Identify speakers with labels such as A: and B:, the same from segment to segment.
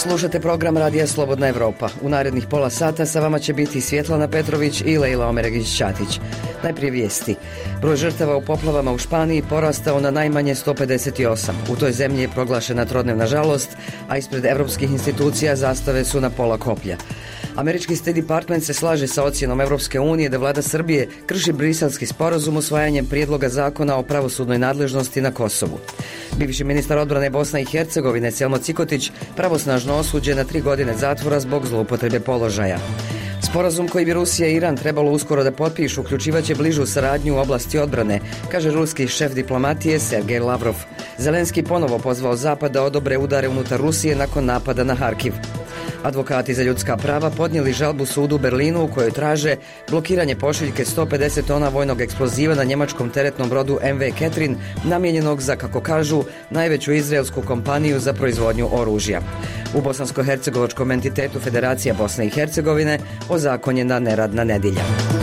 A: Slušate program Radija Slobodna Evropa. U narednih pola sata sa vama će biti Svjetlana Petrović i Lejla Omeregić-Ćatić. Najprije vijesti. Broj žrtava u poplavama u Španiji porastao na najmanje 158. U toj zemlji je proglašena trodnevna žalost, a ispred evropskih institucija zastave su na pola koplja. Američki State Department se slaže sa ocjenom Evropske unije da vlada Srbije krši briselski sporazum usvajanjem prijedloga zakona o pravosudnoj nadležnosti na Kosovu. Bivši ministar odbrane Bosne i Hercegovine Selmo Cikotić pravosnažno osuđen na 3 godine zatvora zbog zloupotrebe položaja. Sporazum koji bi Rusija i Iran trebalo uskoro da potpišu uključivaće bližu saradnju u oblasti odbrane, kaže ruski šef diplomatije Sergej Lavrov. Zelenski ponovo pozvao Zapad da odobre udare unutar Rusije nakon napada na Harkiv. Advokati za ljudska prava podnijeli žalbu sudu u Berlinu u kojoj traže blokiranje pošiljke 150 tona vojnog eksploziva na njemačkom teretnom brodu MV Catherine, namijenjenog za, kako kažu, najveću izraelsku kompaniju za proizvodnju oružja. U bosansko-hercegovačkom entitetu Federacija Bosne i Hercegovine ozakonjena neradna nedjelja.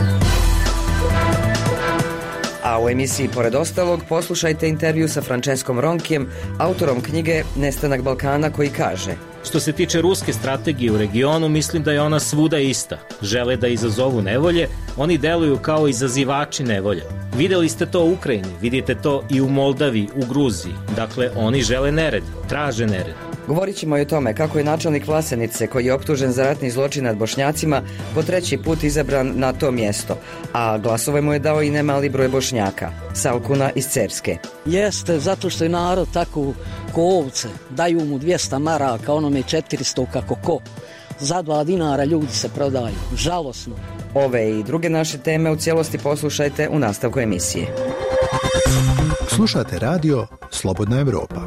A: A u emisiji pored ostalog poslušajte intervju sa Franceskom Ronkijem, autorom knjige Nestanak Balkana, koji kaže:
B: Što se tiče ruske strategije u regionu, mislim da je ona svuda ista. Žele da izazovu nevolje, oni deluju kao izazivači nevolje. Vidjeli ste to u Ukrajini, vidite to i u Moldaviji, u Gruziji. Dakle, oni žele nered, traže nered.
A: Govorit ćemo i o tome kako je načelnik Vlasenice, koji je optužen za ratni zločin nad Bošnjacima, po 3. put izabran na to mjesto, a glasove mu je dao i nemali broj Bošnjaka. Salkuna iz Cerske.
C: Jeste, zato što je narod tako ko ovce, daju mu 200 maraka, onome 400 kako ko. Za 2 dinara ljudi se prodaju, žalosno.
A: Ove i druge naše teme u cijelosti poslušajte u nastavku emisije.
D: Slušate radio Slobodna Evropa.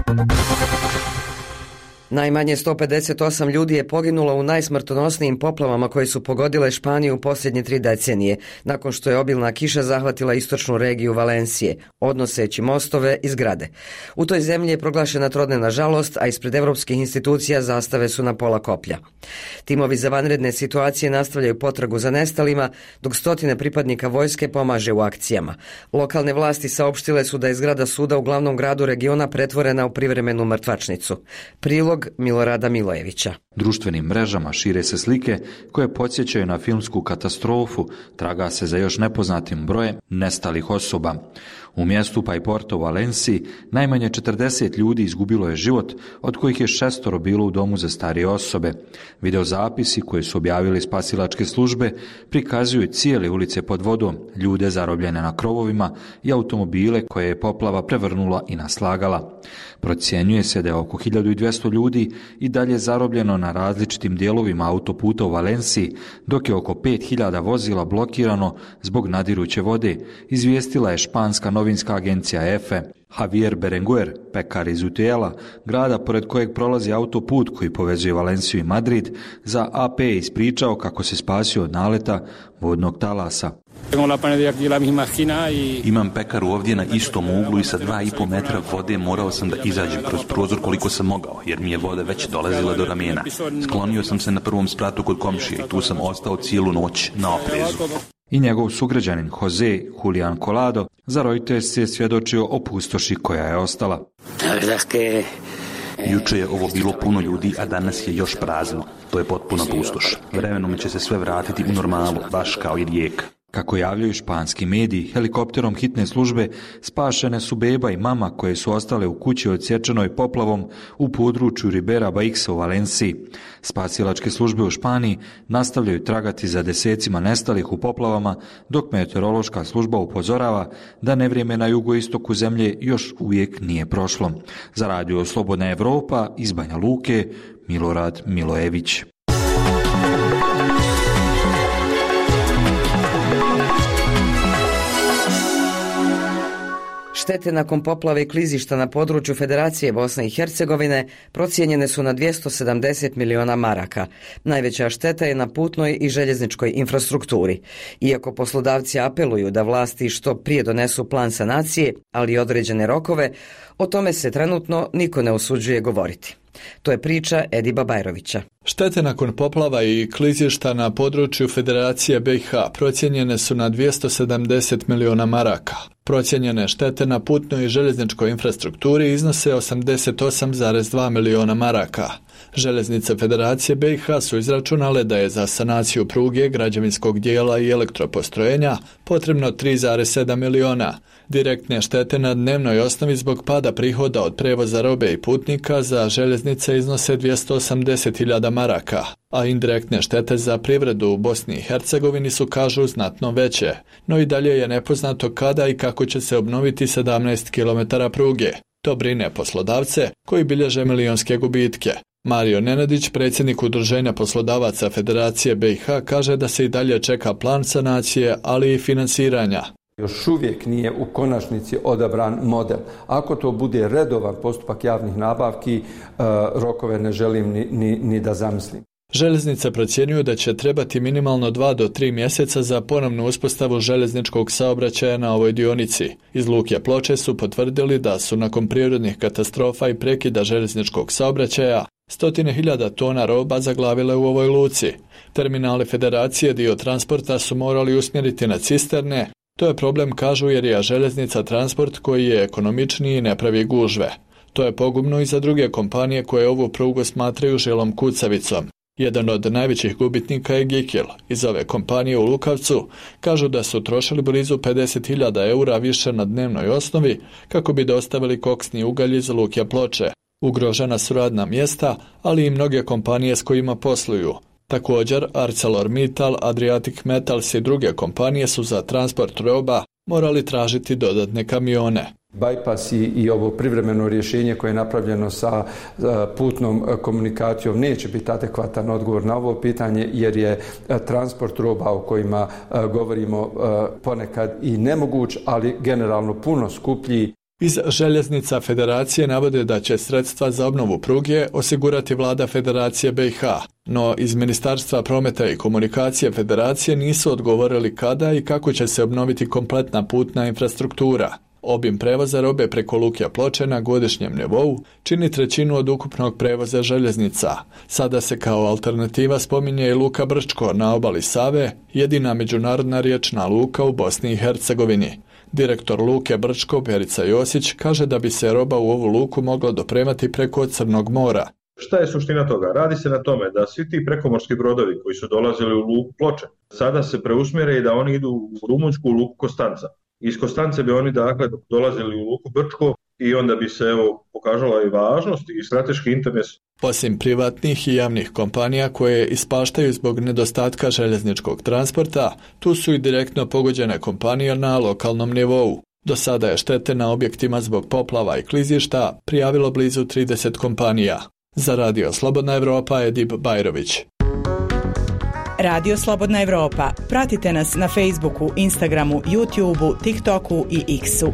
A: Najmanje 158 ljudi je poginulo u najsmrtonosnijim poplavama koje su pogodile Španiju u posljednje 3 decenije, nakon što je obilna kiša zahvatila istočnu regiju Valencije, odnoseći mostove i zgrade. U toj zemlji je proglašena trodnevna žalost, a ispred evropskih institucija zastave su na pola koplja. Timovi za vanredne situacije nastavljaju potragu za nestalima, dok stotine pripadnika vojske pomaže u akcijama. Lokalne vlasti saopštile su da je zgrada suda u glavnom gradu regiona pretvorena u privremenu mrtvačnicu. Prilog Milorada Milojevića.
E: Društvenim mrežama šire se slike koje podsjećaju na filmsku katastrofu, traga se za još nepoznatim brojem nestalih osoba. U mjestu Paiporto u Valenciji najmanje 40 ljudi izgubilo je život, od kojih je 6 bilo u domu za starije osobe. Videozapisi koje su objavili spasilačke službe prikazuju cijele ulice pod vodom, ljude zarobljene na krovovima i automobile koje je poplava prevrnula i naslagala. Procjenjuje se da je oko 1200 ljudi i dalje zarobljeno na različitim dijelovima autoputa u Valenciji, dok je oko 5000 vozila blokirano zbog nadiruće vode, izvijestila je španska novinska agencija EFE. Javier Berenguer, pekar iz Utiela, grada pored kojeg prolazi autoput koji povezuje Valenciju i Madrid, za AP je ispričao kako se spasio od naleta vodnog talasa.
F: Imam pekaru ovdje na istom uglu i sa 2,5 metra vode morao sam da izađem kroz prozor koliko sam mogao, jer mi je voda već dolazila do ramena. Sklonio sam se na prvom spratu kod komšije i tu sam ostao cijelu noć na oprezu.
E: I njegov sugrađanin Jose Julian Colado za Reuters je svjedočio o pustoši koja je ostala.
F: Juče je ovo bilo puno ljudi, a danas je još prazno. To je potpuna pustoš. Vremenom će se sve vratiti u normalu, baš kao i rijeka.
E: Kako javljaju španski mediji, helikopterom hitne službe spašene su beba i mama koje su ostale u kući odsječenoj poplavom u području Ribera Baixa u Valenciji. Spasilačke službe u Španiji nastavljaju tragati za desecima nestalih u poplavama, dok meteorološka služba upozorava da nevrijeme na jugoistoku zemlje još uvijek nije prošlo. Za radio Slobodna Evropa iz Banja Luke, Milorad Milojević.
A: Štete nakon poplave i klizišta na području Federacije Bosne i Hercegovine procijenjene su na 270 miliona maraka. Najveća šteta je na putnoj i željezničkoj infrastrukturi. Iako poslodavci apeluju da vlasti što prije donesu plan sanacije, ali i određene rokove, o tome se trenutno niko ne usuđuje govoriti. To je priča Ediba Bajrovića.
G: Štete nakon poplava i klizišta na području Federacije BiH procijenjene su na 270 miliona maraka. Procijenjene štete na putnoj i željezničkoj infrastrukturi iznose 88,2 miliona maraka. Željeznice Federacije BiH su izračunale da je za sanaciju pruge, građevinskog dijela i elektropostrojenja potrebno 3,7 miliona. Direktne štete na dnevnoj osnovi zbog pada prihoda od prevoza robe i putnika za željeznice iznose 280.000 maraka, a indirektne štete za privredu u Bosni i Hercegovini su, kažu, znatno veće, no i dalje je nepoznato kada i kako će se obnoviti 17 km pruge. To brine poslodavce koji bilježe milionske gubitke. Mario Nenadić, predsjednik Udruženja poslodavaca Federacije BiH, kaže da se i dalje čeka plan sanacije, ali i finansiranja.
H: Još uvijek nije u konačnici odabran model. Ako to bude redovan postupak javnih nabavki, rokove ne želim ni da zamislim.
G: Željeznice procjenjuju da će trebati minimalno 2 do 3 mjeseca za ponovnu uspostavu željezničkog saobraćaja na ovoj dionici. Iz Luke Ploče su potvrdili da su nakon prirodnih katastrofa i prekida željezničkog saobraćaja 100.000 tona roba zaglavile u ovoj luci. Terminali Federacije dio transporta su morali usmjeriti na cisterne. To je problem, kažu, jer je željeznica transport koji je ekonomičniji i ne pravi gužve. To je pogubno i za druge kompanije koje ovu prugu smatraju žilom kucavicom. Jedan od najvećih gubitnika je Gikil. Iz ove kompanije u Lukavcu kažu da su trošili blizu 50.000 eura više na dnevnoj osnovi kako bi dostavili koksni ugalj iz Luke Ploče. Ugrožena su radna mjesta, ali i mnoge kompanije s kojima posluju. Također, ArcelorMittal, Adriatic Metals i druge kompanije su za transport roba morali tražiti dodatne kamione.
H: Bypass i ovo privremeno rješenje koje je napravljeno sa putnom komunikacijom neće biti adekvatan odgovor na ovo pitanje, jer je transport roba o kojima govorimo ponekad i nemoguć, ali generalno puno skuplji.
G: Iz željeznica Federacije navode da će sredstva za obnovu pruge osigurati vlada Federacije BiH, no iz Ministarstva prometa i komunikacije Federacije nisu odgovorili kada i kako će se obnoviti kompletna putna infrastruktura. Obim prevoza robe preko Luke Ploče na godišnjem nivou čini 1/3 od ukupnog prevoza željeznica. Sada se kao alternativa spominje i Luka Brčko na obali Save, jedina međunarodna riječna luka u Bosni i Hercegovini. Direktor Luke Brčko, Perica Josić, kaže da bi se roba u ovu luku mogla dopremati preko Crnog mora.
I: Šta je suština toga? Radi se na tome da svi ti prekomorski brodovi koji su dolazili u luku Ploče sada se preusmjere i da oni idu u Rumunjsku, u luku Kostanca. Iz Kostance bi oni dakle dolazili u luku Brčko i onda bi se pokazala i važnost i strateški interes.
G: Osim privatnih i javnih kompanija koje ispaštaju zbog nedostatka željezničkog transporta, tu su i direktno pogođene kompanije na lokalnom nivou. Do sada je štete na objektima zbog poplava i klizišta prijavilo blizu 30 kompanija. Za Radio Slobodna Evropa, Edip Bajrović.
J: Radio Slobodna Evropa. Pratite nas na Facebooku, Instagramu, YouTubeu, TikToku i X-u.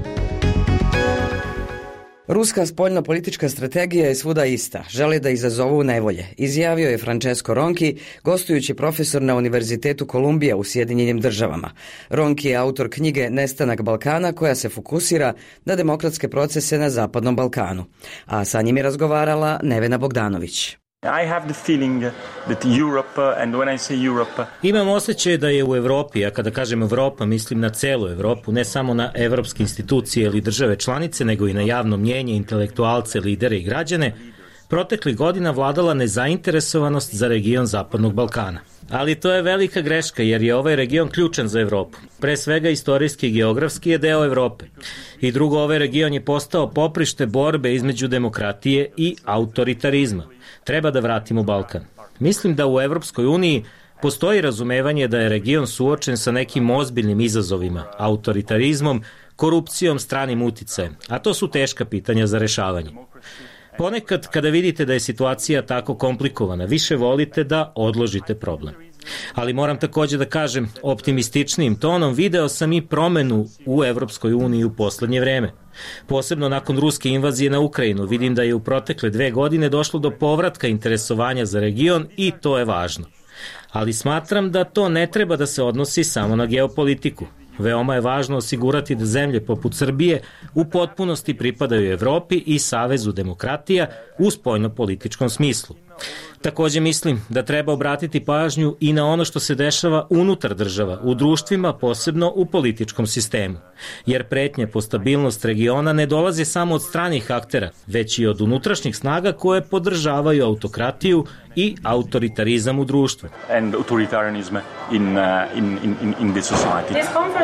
A: Ruska spoljno-politička strategija je svuda ista. Želi da izazovu nevolje, izjavio je Francesco Ronchi, gostujući profesor na Univerzitetu Kolumbija u Sjedinjenim Državama. Ronchi je autor knjige Nestanak Balkana, koja se fokusira na demokratske procese na Zapadnom Balkanu. A sa njim je razgovarala Nevena Bogdanović.
K: I have the feeling that Europe, and when I say Europe...
B: Imam osjećaj da je u Evropi, a kada kažem Evropa, mislim na celu Evropu, ne samo na evropske institucije ili države članice, nego i na javno mnjenje, intelektualce, lidere i građane, proteklih godina vladala nezainteresovanost za region Zapadnog Balkana. Ali to je velika greška, jer je ovaj region ključan za Evropu. Pre svega istorijski i geografski je deo Evrope. I drugo, ovaj region je postao poprište borbe između demokratije i autoritarizma. Treba da vratimo Balkan. Mislim da u Evropskoj uniji postoji razumevanje da je region suočen sa nekim ozbiljnim izazovima, autoritarizmom, korupcijom, stranim uticajem, a to su teška pitanja za rešavanje. Ponekad, kada vidite da je situacija tako komplikovana, više volite da odložite problem. Ali moram također da kažem, optimističnijim tonom video sam i promenu u Evropskoj uniji u poslednje vreme. Posebno nakon ruske invazije na Ukrajinu vidim da je u protekle 2 godine došlo do povratka interesovanja za region i to je važno. Ali smatram da to ne treba da se odnosi samo na geopolitiku. Veoma je važno osigurati da zemlje poput Srbije u potpunosti pripadaju Evropi i Savezu demokratija u spoljno-političkom smislu. Takođe mislim da treba obratiti pažnju i na ono što se dešava unutar država, u društvima, posebno u političkom sistemu. Jer pretnje po stabilnost regiona ne dolaze samo od stranih aktera, već i od unutrašnjih snaga koje podržavaju autokratiju i autoritarizam u društvu.
K: And authoritarianism in the society.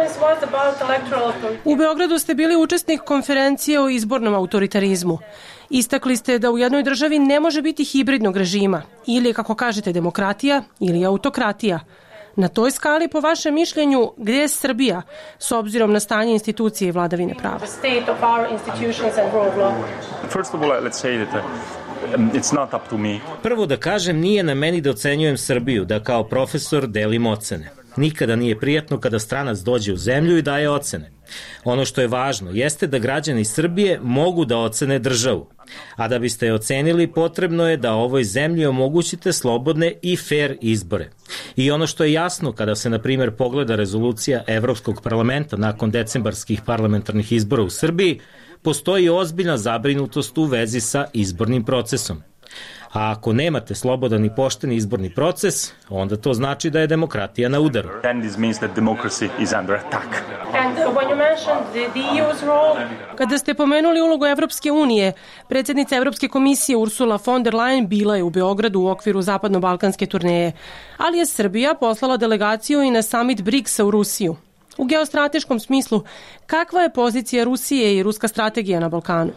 L: U Beogradu ste bili učesnik konferencije o izbornom autoritarizmu. Istakli ste da u jednoj državi ne može biti hibridnog režima, ili kako kažete demokratija ili autokratija. Na toj skali, po vašem mišljenju, gdje je Srbija s obzirom na stanje institucije i vladavine prava?
K: First of all, let's say that it's not up to me.
B: Prvo da kažem, nije na meni da ocenjujem Srbiju, da kao profesor delim ocene. Nikada nije prijatno kada stranac dođe u zemlju i daje ocene. Ono što je važno jeste da građani Srbije mogu da ocene državu. A da biste je ocenili, potrebno je da ovoj zemlji omogućite slobodne i fair izbore. I ono što je jasno kada se, na primjer, pogleda rezolucija Evropskog parlamenta nakon decembarskih parlamentarnih izbora u Srbiji, postoji ozbiljna zabrinutost u vezi sa izbornim procesom. A ako nemate slobodan i pošten izborni proces, onda to znači da je demokratija na udaru.
L: Kada ste pomenuli ulogu Evropske unije, predsjednica Evropske komisije Ursula von der Leyen bila je u Beogradu u okviru zapadno-balkanske turneje, ali je Srbija poslala delegaciju i na summit BRICS-a u Rusiju. U geostrateškom smislu, kakva je pozicija Rusije i ruska strategija na Balkanu?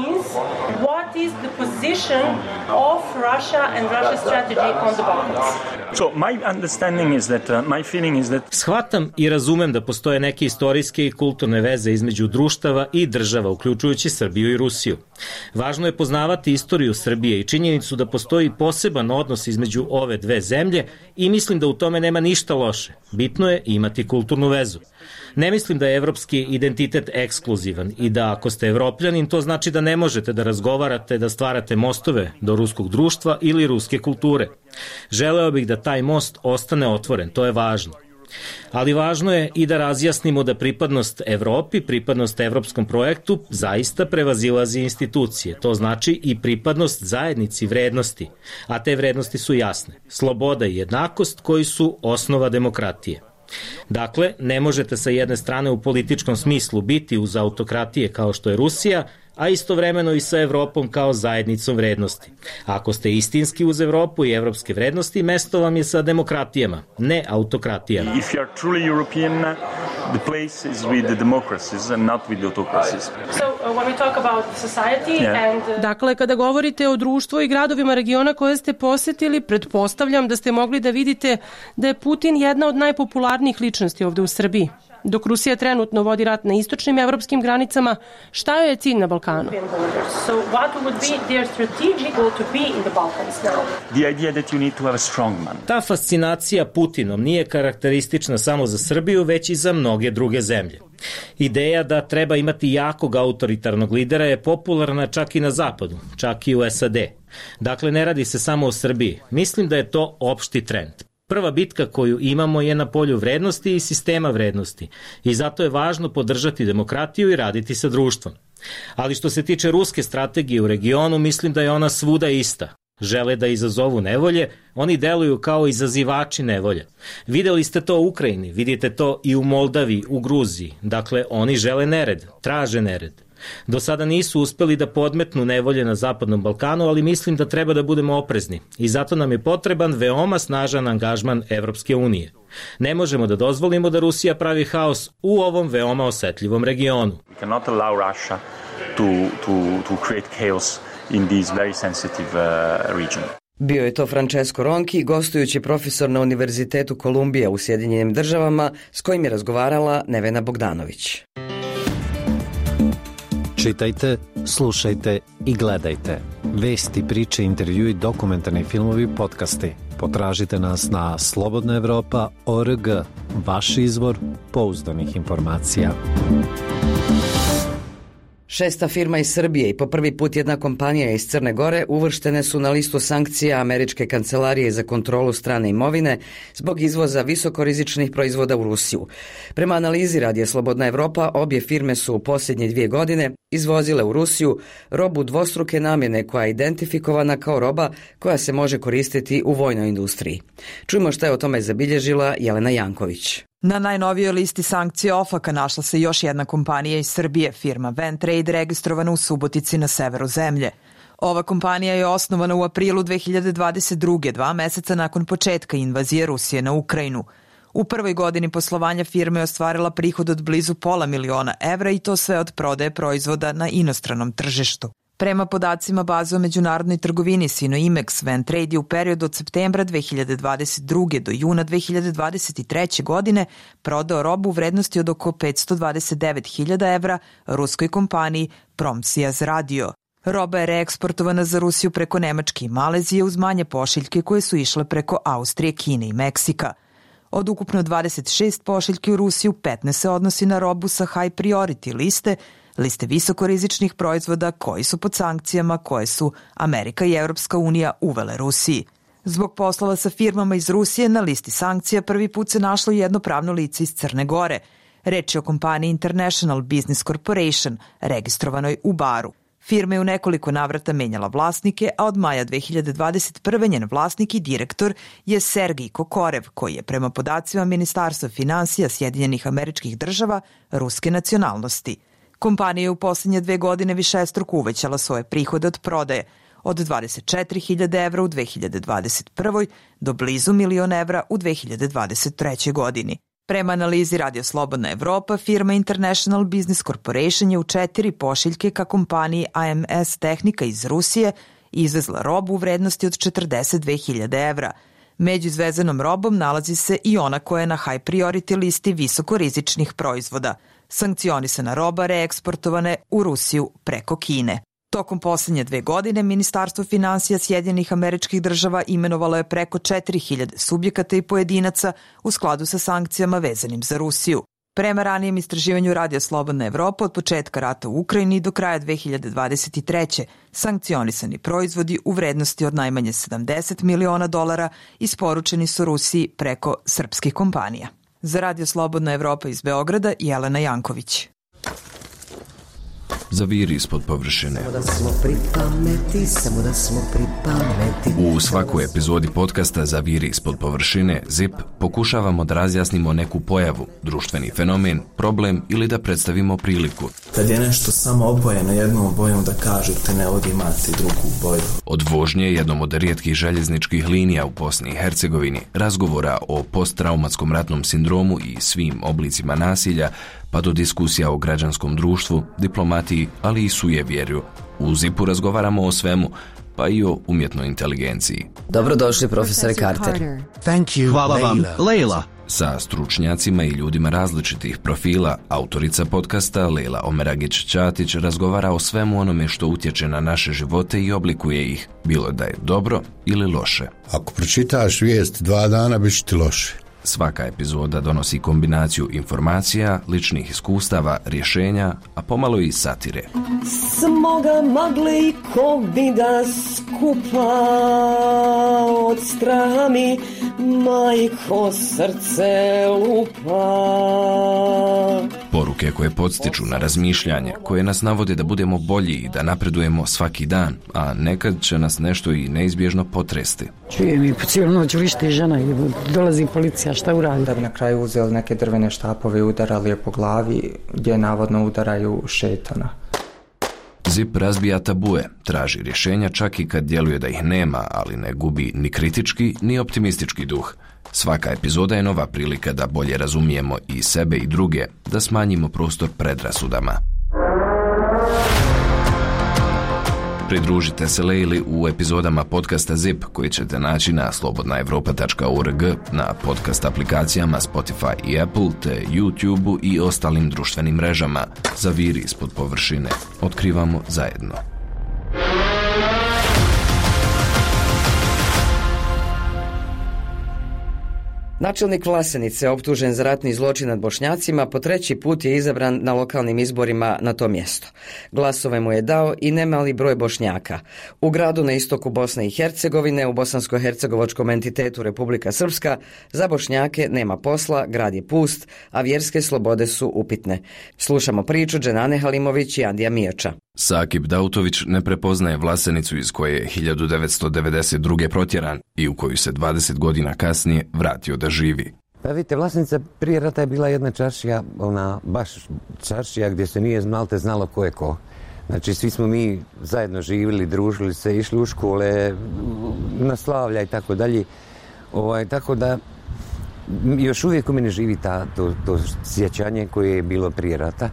B: Shvatam i razumem da postoje neke istorijske i kulturne veze između društava i država, uključujući Srbiju i Rusiju. Važno je poznavati istoriju Srbije i činjenicu da postoji poseban odnos između ove dve zemlje i mislim da u tome nema ništa loše. Bitno je imati kulturnu vezu. Ne mislim da je evropski identitet ekskluzivan i da ako ste evropljanin, to znači da ne možete da razgovarate, da stvarate mostove do ruskog društva ili ruske kulture. Želeo bih da taj most ostane otvoren, to je važno. Ali važno je i da razjasnimo da pripadnost Evropi, pripadnost evropskom projektu zaista prevazilazi institucije. To znači i pripadnost zajednici vrednosti, a te vrednosti su jasne. Sloboda i jednakost koji su osnova demokratije. Dakle, ne možete sa jedne strane u političkom smislu biti uz autokratije kao što je Rusija, a istovremeno i sa Evropom kao zajednicom vrednosti. Ako ste istinski uz Evropu i evropske vrednosti, mesto vam je sa demokratijama, ne autokratijama.
K: If you are truly European, the place is with the democracies and not with the autocracies.
L: So, when we talk about society and... Dakle, kada govorite o društvu i gradovima regiona koje ste posetili, pretpostavljam da ste mogli da vidite da je Putin jedna od najpopularnijih ličnosti ovde u Srbiji. Dok Rusija trenutno vodi rat na istočnim evropskim granicama, šta joj je cilj na Balkanu?
B: Ta fascinacija Putinom nije karakteristična samo za Srbiju, već i za mnoge druge zemlje. Ideja da treba imati jakog autoritarnog lidera je popularna čak i na zapadu, čak i u SAD. Dakle, ne radi se samo o Srbiji. Mislim da je to opšti trend. Prva bitka koju imamo je na polju vrednosti i sistema vrednosti i zato je važno podržati demokratiju i raditi sa društvom. Ali što se tiče ruske strategije u regionu, mislim da je ona svuda ista. Žele da izazovu nevolje, oni deluju kao izazivači nevolje. Videli ste to u Ukrajini, vidite to i u Moldaviji, u Gruziji. Dakle, oni žele nered, traže nered. Do sada nisu uspeli da podmetnu nevolje na Zapadnom Balkanu, ali mislim da treba da budemo oprezni i zato nam je potreban veoma snažan angažman Evropske unije. Ne možemo da dozvolimo da Rusija pravi haos u ovom veoma osetljivom regionu.
K: We cannot allow Russia to create chaos in this very sensitive region.
A: Bio je to Francesco Ronchi, gostujući profesor na Univerzitetu Kolumbija u Sjedinjenim Državama, s kojim je razgovarala Nevena Bogdanović.
M: Čitajte, slušajte i gledajte. Vesti, priče, intervjui, dokumentarni filmovi, podcasti. Potražite nas na slobodnaevropa.org, vaš izvor pouzdanih informacija.
A: 6. firma iz Srbije i po prvi put jedna kompanija iz Crne Gore uvrštene su na listu sankcija Američke kancelarije za kontrolu strane imovine zbog izvoza visokorizičnih proizvoda u Rusiju. Prema analizi Radija Slobodna Evropa, obje firme su u posljednje 2 godine izvozile u Rusiju robu dvostruke namjene koja je identifikovana kao roba koja se može koristiti u vojnoj industriji. Čujmo šta je o tome zabilježila Jelena Janković.
N: Na najnovijoj listi sankcija OFAK-a našla se još jedna kompanija iz Srbije, firma Ventrade, registrovana u Subotici na severu zemlje. Ova kompanija je osnovana u aprilu 2022. 2 meseca nakon početka invazije Rusije na Ukrajinu. U prvoj godini poslovanja firme je ostvarila prihod od blizu $500.000 i to sve od prodaje proizvoda na inostranom tržištu. Prema podacima baze o međunarodnoj trgovini Sinoimex, Ventrade je u periodu od septembra 2022. do juna 2023. godine prodao robu u vrednosti od oko $529.000 ruskoj kompaniji Promsijaz Radio. Roba je reeksportovana za Rusiju preko Nemačke i Malezije uz manje pošiljke koje su išle preko Austrije, Kine i Meksika. Od ukupno 26 pošiljki u Rusiju, 15 se odnosi na robu sa high priority liste visokorizičnih proizvoda koji su pod sankcijama koje su Amerika i Europska unija uvele Rusiji. Zbog poslova sa firmama iz Rusije na listi sankcija prvi put se našlo jedno pravno lice iz Crne Gore. Reč je o kompaniji International Business Corporation, registrovanoj u Baru. Firma je u nekoliko navrata menjala vlasnike, a od maja 2021. njen vlasnik i direktor je Sergij Kokorev, koji je prema podacima Ministarstva finansija Sjedinjenih Američkih Država ruske nacionalnosti. Kompanija je u posljednje 2 godine višestruko uvećala svoje prihode od prodaje, od $24.000 u 2021. do blizu $1.000.000 u 2023. godini. Prema analizi Radio Slobodna Evropa, firma International Business Corporation je u 4 pošiljke ka kompaniji AMS Tehnika iz Rusije izvezla robu u vrednosti od $42.000. Među izvezenom robom nalazi se i ona koja je na high priority listi visokorizičnih proizvoda. Sankcionisana roba reeksportovana je u Rusiju preko Kine. Tokom posljednje 2 godine Ministarstvo finansija Sjedinjenih Američkih Država imenovalo je preko 4.000 subjekata i pojedinaca u skladu sa sankcijama vezanim za Rusiju. Prema ranijem istraživanju Radija Slobodna Evropa, od početka rata u Ukrajini do kraja 2023. sankcionisani proizvodi u vrednosti od najmanje $70 miliona isporučeni su Rusiji preko srpskih kompanija. Za Radio Slobodna Evropa iz Beograda, Jelena Janković.
O: Zaviri ispod površine. U svakoj epizodi podcasta Zaviri ispod površine ZIP pokušavamo da razjasnimo neku pojavu, društveni fenomen, problem ili da predstavimo priliku.
P: Kad je nešto samo obojeno jednom bojom da kažete ne ovdje imate drugu boju.
O: Od vožnje jednom od rijetkih željezničkih linija u Bosni i Hercegovini, razgovora o posttraumatskom ratnom sindromu i svim oblicima nasilja, pa do diskusija o građanskom društvu, diplomatiji, ali i sujevjerju. U ZIP-u razgovaramo o svemu, pa i o umjetnoj inteligenciji.
A: Dobrodošli, profesore Carter.
O: Hvala vam, Leila. Sa stručnjacima i ljudima različitih profila, autorica podcasta Leila Omeragić-Ćatić razgovara o svemu onome što utječe na naše živote i oblikuje ih, bilo da je dobro ili loše.
Q: Ako pročitaš vijest 2 dana, bit će ti loše.
O: Svaka epizoda donosi kombinaciju informacija, ličnih iskustava, rješenja, a pomalo i satire.
R: Smoga magle i kovida skupa od straha mi majko srce lupa.
O: Poruke koje podstiču na razmišljanje, koje nas navode da budemo bolji i da napredujemo svaki dan, a nekad će nas nešto i neizbježno potresti.
C: Čujem i po cijelu noć vrišti žena i dolazi policija, šta uradi?
S: Da bi na kraju uzeli neke drvene štapove i udarali je po glavi, gdje navodno udaraju šetana.
O: ZIP razbija tabue, traži rješenja čak i kad djeluje da ih nema, ali ne gubi ni kritički ni optimistički duh. Svaka epizoda je nova prilika da bolje razumijemo i sebe i druge, da smanjimo prostor predrasudama. Pridružite se Leili u epizodama podcasta ZIP koji ćete naći na slobodnaevropa.org, na podcast aplikacijama Spotify i Apple, te YouTube i ostalim društvenim mrežama. Zaviri ispod površine. Otkrivamo zajedno.
A: Načelnik Vlasenice, optužen za ratni zločin nad Bošnjacima, po 3. put je izabran na lokalnim izborima na to mjesto. Glasove mu je dao i nemali broj Bošnjaka. U gradu na istoku Bosne i Hercegovine, u bosansko-hercegovačkom entitetu Republika Srpska, za Bošnjake nema posla, grad je pust, a vjerske slobode su upitne. Slušamo priču Dženane Halimović i Andija Mijoča.
O: Sakip Dautović ne prepoznaje Vlasenicu iz koje je 1992. protjeran i u koju se 20 godina kasnije vratio da živi.
T: Pa vidite, Vlasenica prije rata je bila jedna čaršija, baš čaršija gdje se nije znalo ko je ko. Znači, svi smo mi zajedno živjeli, družili se, išli u škole, na slavlja i tako dalje. Tako da još uvijek u mene živi to sjećanje koje je bilo prije rata.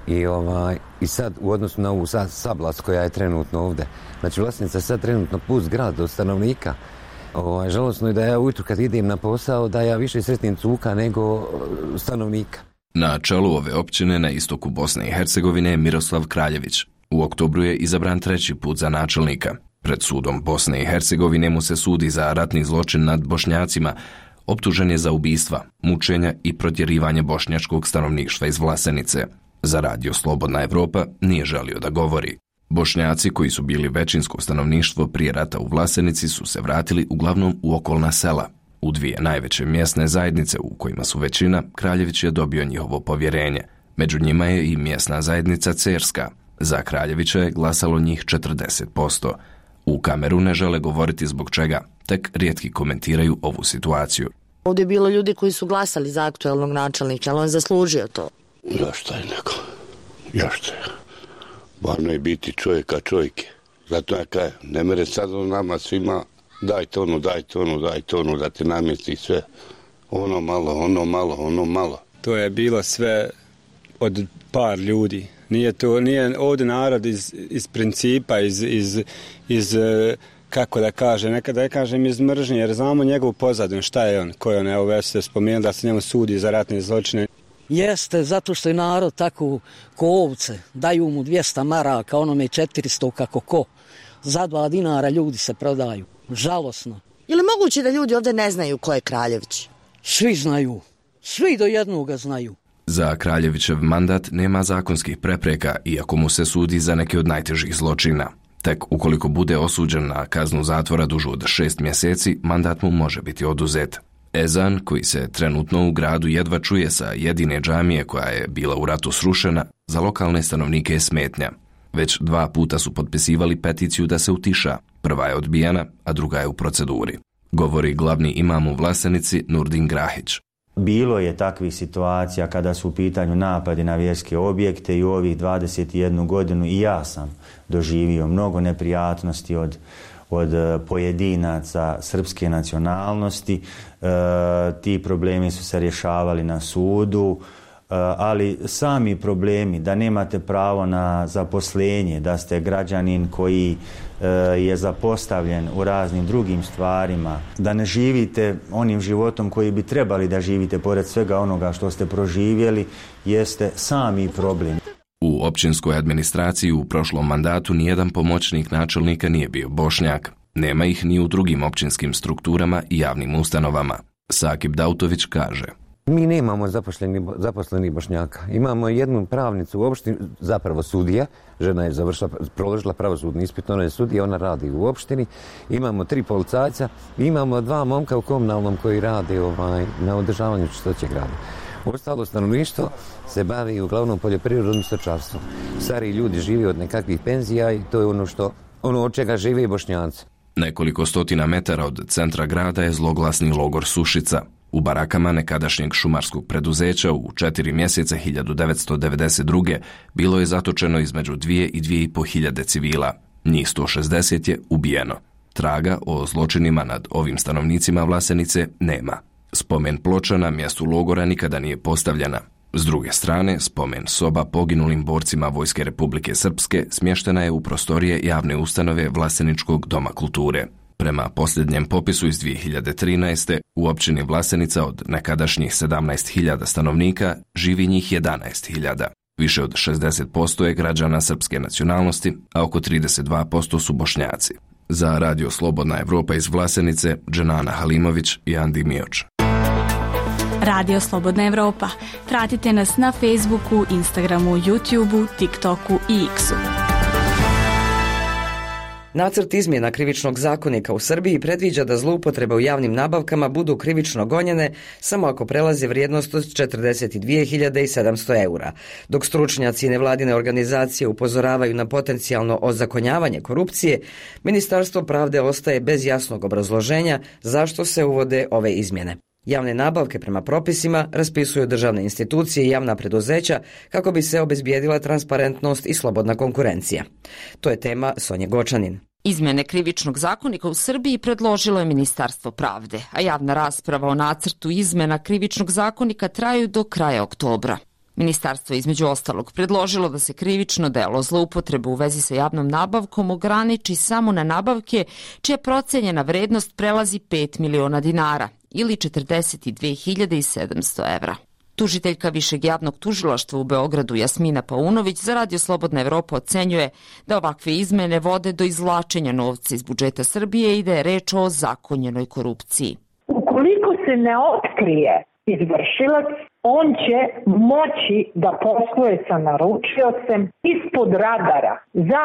T: I sad u odnosu na ovu Sablas koja je trenutno ovdje. Znači, Vlasenica je sad trenutno pust grad od stanovnika. Žalosno je da ja ujutru kad idem na posao da ja više sretnim cuka nego stanovnika.
O: Na čelu ove općine na istoku Bosne i Hercegovine je Miroslav Kraljević. U oktobru je izabran 3. put za načelnika. Pred sudom Bosne i Hercegovine mu se sudi za ratni zločin nad Bošnjacima. Optužen je za ubistva, mučenja i protjerivanje bošnjačkog stanovništva iz Vlasenice. Za radio Slobodna Evropa nije želio da govori. Bošnjaci koji su bili većinsko stanovništvo prije rata u Vlasenici su se vratili uglavnom u okolna sela. U 2 najveće mjesne zajednice u kojima su većina, Kraljević je dobio njihovo povjerenje. Među njima je i mjesna zajednica Cerska. Za Kraljevića je glasalo njih 40%. U kameru ne žele govoriti zbog čega, tek rijetki komentiraju ovu situaciju.
U: Ovdje je bilo ljudi koji su glasali za aktualnog načelnika, ali on zaslužio to.
V: Zašto je neko? Zašto je? Varno je biti čovjeka čovjeke. Zato ja kažem, ne mere sad on nama svima dajte ono, da te namjesti sve. Ono malo.
W: To je bilo sve od par ljudi. Nije ovdje narod iz principa, iz kako da kažem, nekada da kažem iz mržnje, jer znamo njegovu pozadinu, šta je on, ko je on, evo već ste spomenuli da se njemu sudi za ratne zločine.
C: Jeste, zato što je narod tako ko ovce, daju mu 200 maraka, onome 400 kako ko. Za 2 dinara ljudi se prodaju. Žalosno.
U: Je li moguće da ljudi ovdje ne znaju ko je Kraljević?
C: Svi znaju. Svi do jednoga znaju.
O: Za Kraljevićev mandat nema zakonskih prepreka, iako mu se sudi za neke od najtežih zločina. Tek ukoliko bude osuđen na kaznu zatvora dužu od 6 mjeseci, mandat mu može biti oduzet. Ezan, koji se trenutno u gradu jedva čuje sa jedine džamije koja je bila u ratu srušena, za lokalne stanovnike je smetnja. Već 2 puta su potpisivali peticiju da se utiša. Prva je odbijena, a druga je u proceduri. Govori glavni imam u Vlasenici Nurdin Grahić.
X: Bilo je takvih situacija kada su u pitanju napadi na vjerske objekte i u ovih 21 godinu i ja sam doživio mnogo neprijatnosti od pojedinaca srpske nacionalnosti. Ti problemi su se rješavali na sudu, ali sami problemi da nemate pravo na zaposlenje, da ste građanin koji je zapostavljen u raznim drugim stvarima, da ne živite onim životom koji bi trebali da živite pored svega onoga što ste proživjeli, jeste sami problem.
O: U općinskoj administraciji u prošlom mandatu nijedan pomoćnik načelnika nije bio Bošnjak. Nema ih ni u drugim općinskim strukturama i javnim ustanovama. Sakip Dautović kaže:
T: Mi nemamo zaposlenih Bošnjaka. Imamo jednu pravnicu u opštini, zapravo sudija. Žena je proložila pravosudni ispit, ona je sudija, ona radi u opštini. Imamo 3 policajca i imamo 2 momka u komunalnom koji rade na održavanju čistoće grada. Ostalo stanovništvo se bavi uglavnom poljoprivredom i stočarstvom. Stari ljudi žive od nekakvih penzija i to je ono od čega žive i Bošnjanci.
O: Nekoliko stotina metara od centra grada je zloglasni logor Sušica. U barakama nekadašnjeg šumarskog preduzeća u 4 mjeseca 1992. bilo je zatočeno između 2 i 2,5 hiljade civila. Njih 160 je ubijeno. Traga o zločinima nad ovim stanovnicima Vlasenice nema. Spomen ploča na mjestu logora nikada nije postavljena. S druge strane, spomen soba poginulim borcima Vojske Republike Srpske smještena je u prostorije javne ustanove Vlaseničkog doma kulture. Prema posljednjem popisu iz 2013. u općini Vlasenica od nekadašnjih 17.000 stanovnika živi njih 11.000. Više od 60% je građana srpske nacionalnosti, a oko 32% su Bošnjaci. Za radio Slobodna Evropa iz Vlasenice, Dženana Halimović i Andi Mijoč.
D: Radio Slobodna Evropa. Pratite nas na Facebooku, Instagramu, YouTubeu, TikToku i X-u.
A: Nacrt izmjena krivičnog zakonika u Srbiji predviđa da zloupotrebe u javnim nabavkama budu krivično gonjene samo ako prelaze vrijednost od 42.700 eura, dok stručnjaci i nevladine organizacije upozoravaju na potencijalno ozakonjavanje korupcije, Ministarstvo pravde ostaje bez jasnog obrazloženja zašto se uvode ove izmjene. Javne nabavke prema propisima raspisuju državne institucije i javna preduzeća kako bi se obezbijedila transparentnost i slobodna konkurencija. To je tema Sonje Gočanin.
E: Izmjene krivičnog zakonika u Srbiji predložilo je Ministarstvo pravde, a javna rasprava o nacrtu izmjena krivičnog zakonika traju do kraja oktobra. Ministarstvo je između ostalog predložilo da se krivično delo zloupotrebe u vezi sa javnom nabavkom ograniči samo na nabavke čija procenjena vrednost prelazi 5 miliona dinara ili 42.700 evra. Tužiteljka Višeg javnog tužilaštva u Beogradu Jasmina Paunović za Radio Slobodna Evropa ocenjuje da ovakve izmene vode do izvlačenja novca iz budžeta Srbije i da je reč o zakonjenoj korupciji.
F: Ukoliko se ne otkrije izvršilac, on će moći da posluje sa naručiocem ispod radara za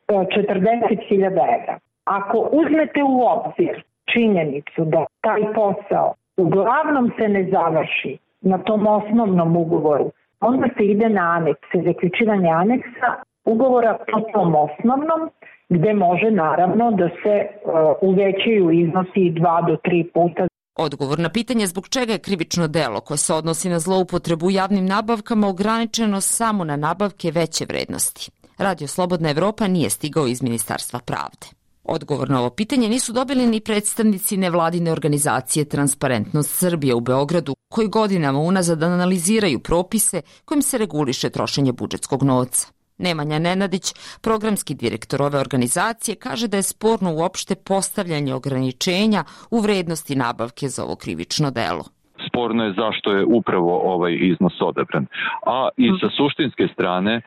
F: 40.000 evra. Ako uzmete u obzir činjenicu da taj posao uglavnom se ne završi na tom osnovnom ugovoru, onda se ide na anekse, zaključivanje aneksa ugovora po tom osnovnom, gde može naravno da se uvećaju iznosi 2 do 3 puta.
E: Odgovor na pitanje zbog čega je krivično delo koje se odnosi na zloupotrebu u javnim nabavkama ograničeno samo na nabavke veće vrednosti. Radio Slobodna Evropa nije stigao iz Ministarstva pravde. Odgovor na ovo pitanje nisu dobili ni predstavnici nevladine organizacije Transparentnost Srbije u Beogradu, koji godinama unazad analiziraju propise kojim se reguliše trošenje budžetskog novca. Nemanja Nenadić, programski direktor ove organizacije, kaže da je sporno uopšte postavljanje ograničenja u vrednosti nabavke za ovo krivično delo.
H: Sporno je zašto je upravo ovaj iznos odabran. A i sa suštinske strane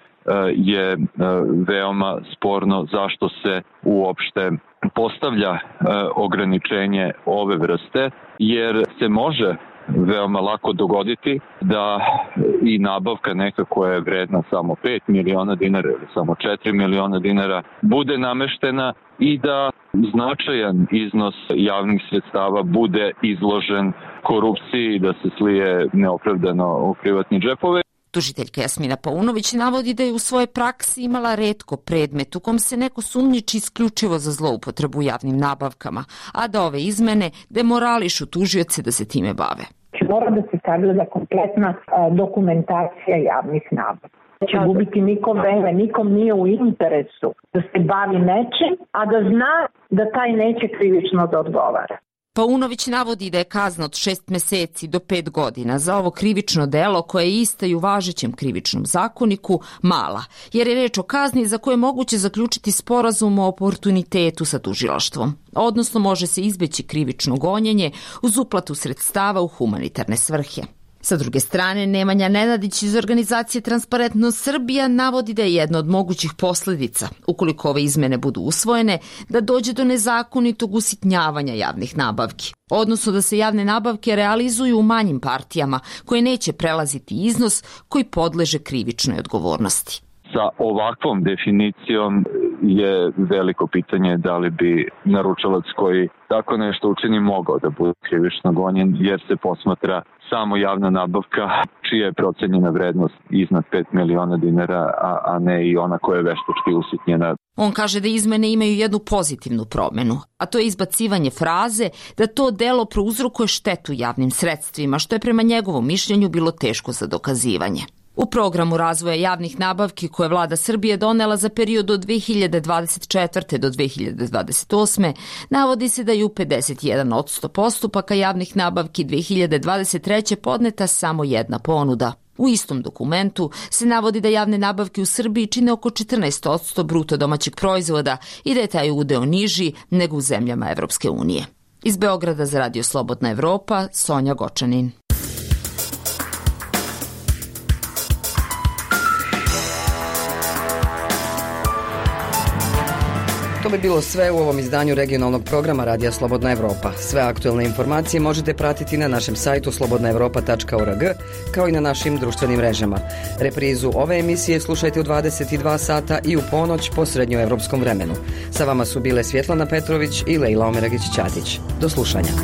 H: je veoma sporno zašto se uopšte postavlja ograničenje ove vrste, jer se može veoma lako dogoditi da i nabavka neka koja je vredna samo 5 miliona dinara ili samo 4 miliona dinara bude nameštena i da značajan iznos javnih sredstava bude izložen korupciji, da se slije neopravdano u privatne džepove.
E: Tužiteljka Jasmina Paunović navodi da je u svojoj praksi imala retko predmet u kom se neko sumnjiči isključivo za zloupotrebu u javnim nabavkama, a da ove izmene demorališu tužioce da se time bave.
F: Mora da se sagleda kompletna dokumentacija javnih nabavka. Će gubiti nikom vreme, nikom nije u interesu da se bavi nečim, a da zna da taj neće krivično da odgovara.
E: Paunović navodi da je kazna od 6 meseci do 5 godina za ovo krivično delo koje je ista i u važećem krivičnom zakoniku mala, jer je reč o kazni za koje je moguće zaključiti sporazum o oportunitetu sa tužilaštvom, odnosno može se izbeći krivično gonjenje uz uplatu sredstava u humanitarne svrhe. Sa druge strane, Nemanja Nenadić iz organizacije Transparentnost Srbija navodi da je jedna od mogućih posljedica, ukoliko ove izmene budu usvojene, da dođe do nezakonitog usitnjavanja javnih nabavki, odnosno da se javne nabavke realizuju u manjim partijama koje neće prelaziti iznos koji podleže krivičnoj odgovornosti.
H: Sa ovakvom definicijom je veliko pitanje da li bi naručilac koji tako nešto učini mogao da bude krivično gonjen, jer se posmatra samo javna nabavka čija je procenjena vrednost iznad 5 miliona dinara, a ne i ona koja je veštački usitnjena.
E: On kaže da izmene imaju jednu pozitivnu promenu, a to je izbacivanje fraze da to delo prouzrokuje štetu javnim sredstvima, što je prema njegovom mišljenju bilo teško za dokazivanje. U programu razvoja javnih nabavki koje vlada Srbije donela za period od 2024. do 2028. navodi se da je u 51% postupaka javnih nabavki 2023. podneta samo jedna ponuda. U istom dokumentu se navodi da javne nabavke u Srbiji čine oko 14% bruto domaćeg proizvoda i da je taj udeo niži nego u zemljama Evropske unije. Iz Beograda za Radio Slobodna Evropa, Sonja Gočanin.
A: bi bilo sve u ovom izdanju regionalnog programa Radija Slobodna Evropa. Sve aktuelne informacije možete pratiti na našem sajtu slobodnaevropa.org, kao i na našim društvenim mrežama. Reprizu ove emisije slušajte u 22 sata i u ponoć po srednjoevropskom vremenu. Sa vama su bile Svjetlana Petrović i Lejla Omeragić-Ćatić. Do slušanja.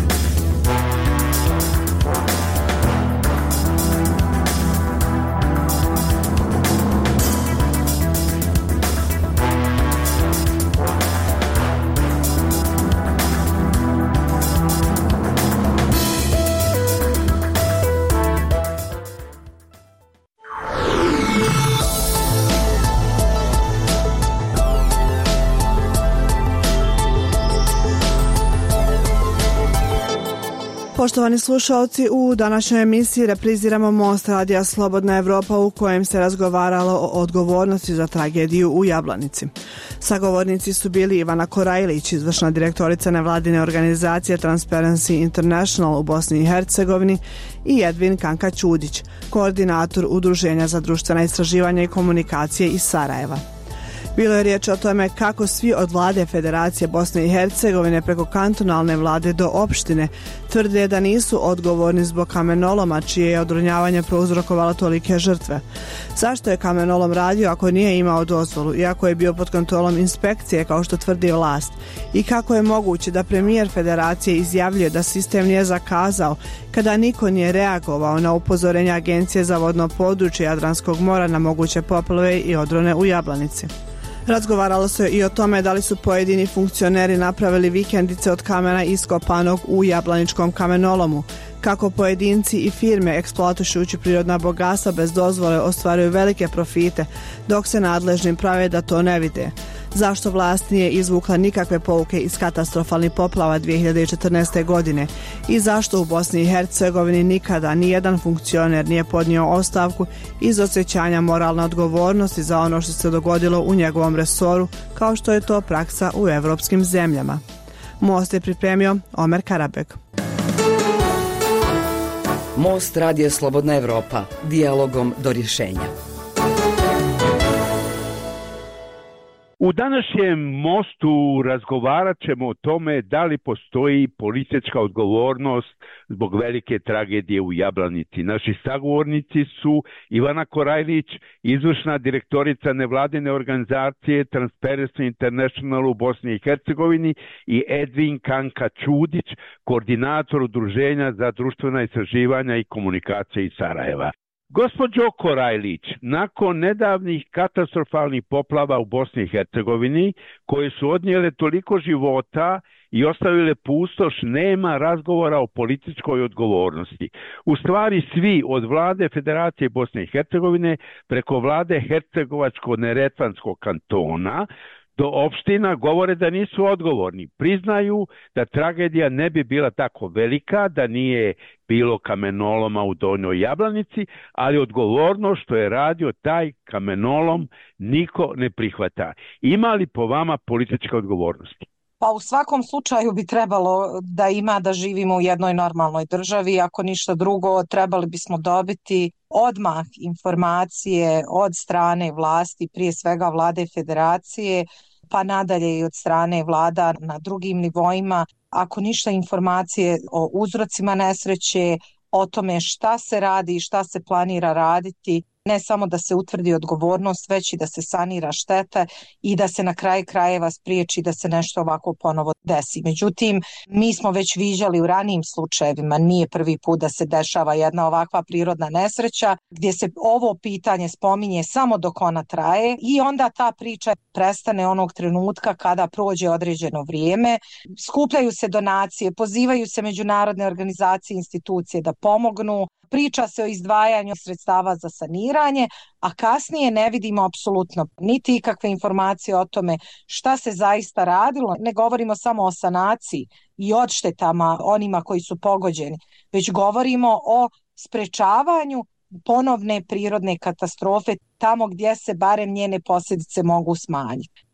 G: Poštovani slušalci, u današnjoj emisiji repriziramo Most Radija Slobodna Evropa u kojem se razgovaralo o odgovornosti za tragediju u Jablanici. Sagovornici su bili Ivana Korajlić, izvršna direktorica nevladine organizacije Transparency International u Bosni i Hercegovini, i Edvin Kanka Ćudić, koordinator Udruženja za društvena istraživanja i komunikacije iz Sarajeva. Bilo je riječ o tome kako svi od vlade Federacije Bosne i Hercegovine preko kantonalne vlade do opštine tvrde da nisu odgovorni zbog kamenoloma čije je odronjavanje prouzrokovalo tolike žrtve. Zašto je kamenolom radio ako nije imao dozvolu, iako je bio pod kontrolom inspekcije kao što tvrdi vlast? I kako je moguće da premijer Federacije izjavljuje da sistem nije zakazao kada niko nije reagovao na upozorenja Agencije za vodno područje Jadranskog mora na moguće poplave i odrone u Jablanici? Razgovaralo se i o tome da li su pojedini funkcioneri napravili vikendice od kamena iskopanog u Jablaničkom kamenolomu, kako pojedinci i firme eksploatušući prirodna bogatstva bez dozvole ostvaruju velike profite, dok se nadležnim prave da to ne vide. Zašto vlast nije izvukla nikakve pouke iz katastrofalnih poplava 2014. godine i zašto u Bosni i Hercegovini nikada nijedan funkcioner nije podnio ostavku iz osjećanja moralne odgovornosti za ono što se dogodilo u njegovom resoru, kao što je to praksa u evropskim zemljama. Most je pripremio Omer Karabek.
A: Most Radija Slobodna Evropa. Dijalogom do rješenja.
I: U današnjem mostu razgovarat ćemo o tome da li postoji politička odgovornost zbog velike tragedije u Jablanici. Naši sagovornici su Ivana Korajlić, izvršna direktorica nevladine organizacije Transparency International u Bosni i Hercegovini, i Edvin Kanka Ćudić, koordinator Udruženja za društvena istraživanja i komunikacije iz Sarajeva. Gospođo Korajlić, nakon nedavnih katastrofalnih poplava u Bosni i Hercegovini, koje su odnijele toliko života i ostavile pustoš, nema razgovora o političkoj odgovornosti. U stvari svi, od vlade Federacije Bosne i Hercegovine preko vlade Hercegovačko-Neretvanskog kantona do opština, govore da nisu odgovorni. Priznaju da tragedija ne bi bila tako velika da nije bilo kamenoloma u Donjoj Jablanici, ali odgovorno što je radio taj kamenolom niko ne prihvata. Ima li po vama političke odgovornosti?
J: Pa u svakom slučaju bi trebalo da ima, da živimo u jednoj normalnoj državi. Ako ništa drugo, trebali bismo dobiti odmah informacije od strane vlasti, prije svega vlade Federacije, pa nadalje i od strane vlada na drugim nivoima. Ako ništa, informacije o uzrocima nesreće, o tome šta se radi i šta se planira raditi, ne samo da se utvrdi odgovornost, već i da se sanira šteta i da se na kraju krajeva spriječi da se nešto ovako ponovo desi. Međutim, mi smo već viđali u ranijim slučajevima, nije prvi put da se dešava jedna ovakva prirodna nesreća, gdje se ovo pitanje spominje samo dok ona traje i onda ta priča prestane onog trenutka kada prođe određeno vrijeme. Skupljaju se donacije, pozivaju se međunarodne organizacije i institucije da pomognu, priča se o izdvajanju sredstava za saniranje, a kasnije ne vidimo apsolutno niti ikakve informacije o tome šta se zaista radilo. Ne govorimo samo o sanaciji i odštetama onima koji su pogođeni, već govorimo o sprečavanju ponovne prirodne katastrofe tamo gdje se barem njene posljedice mogu smanjiti.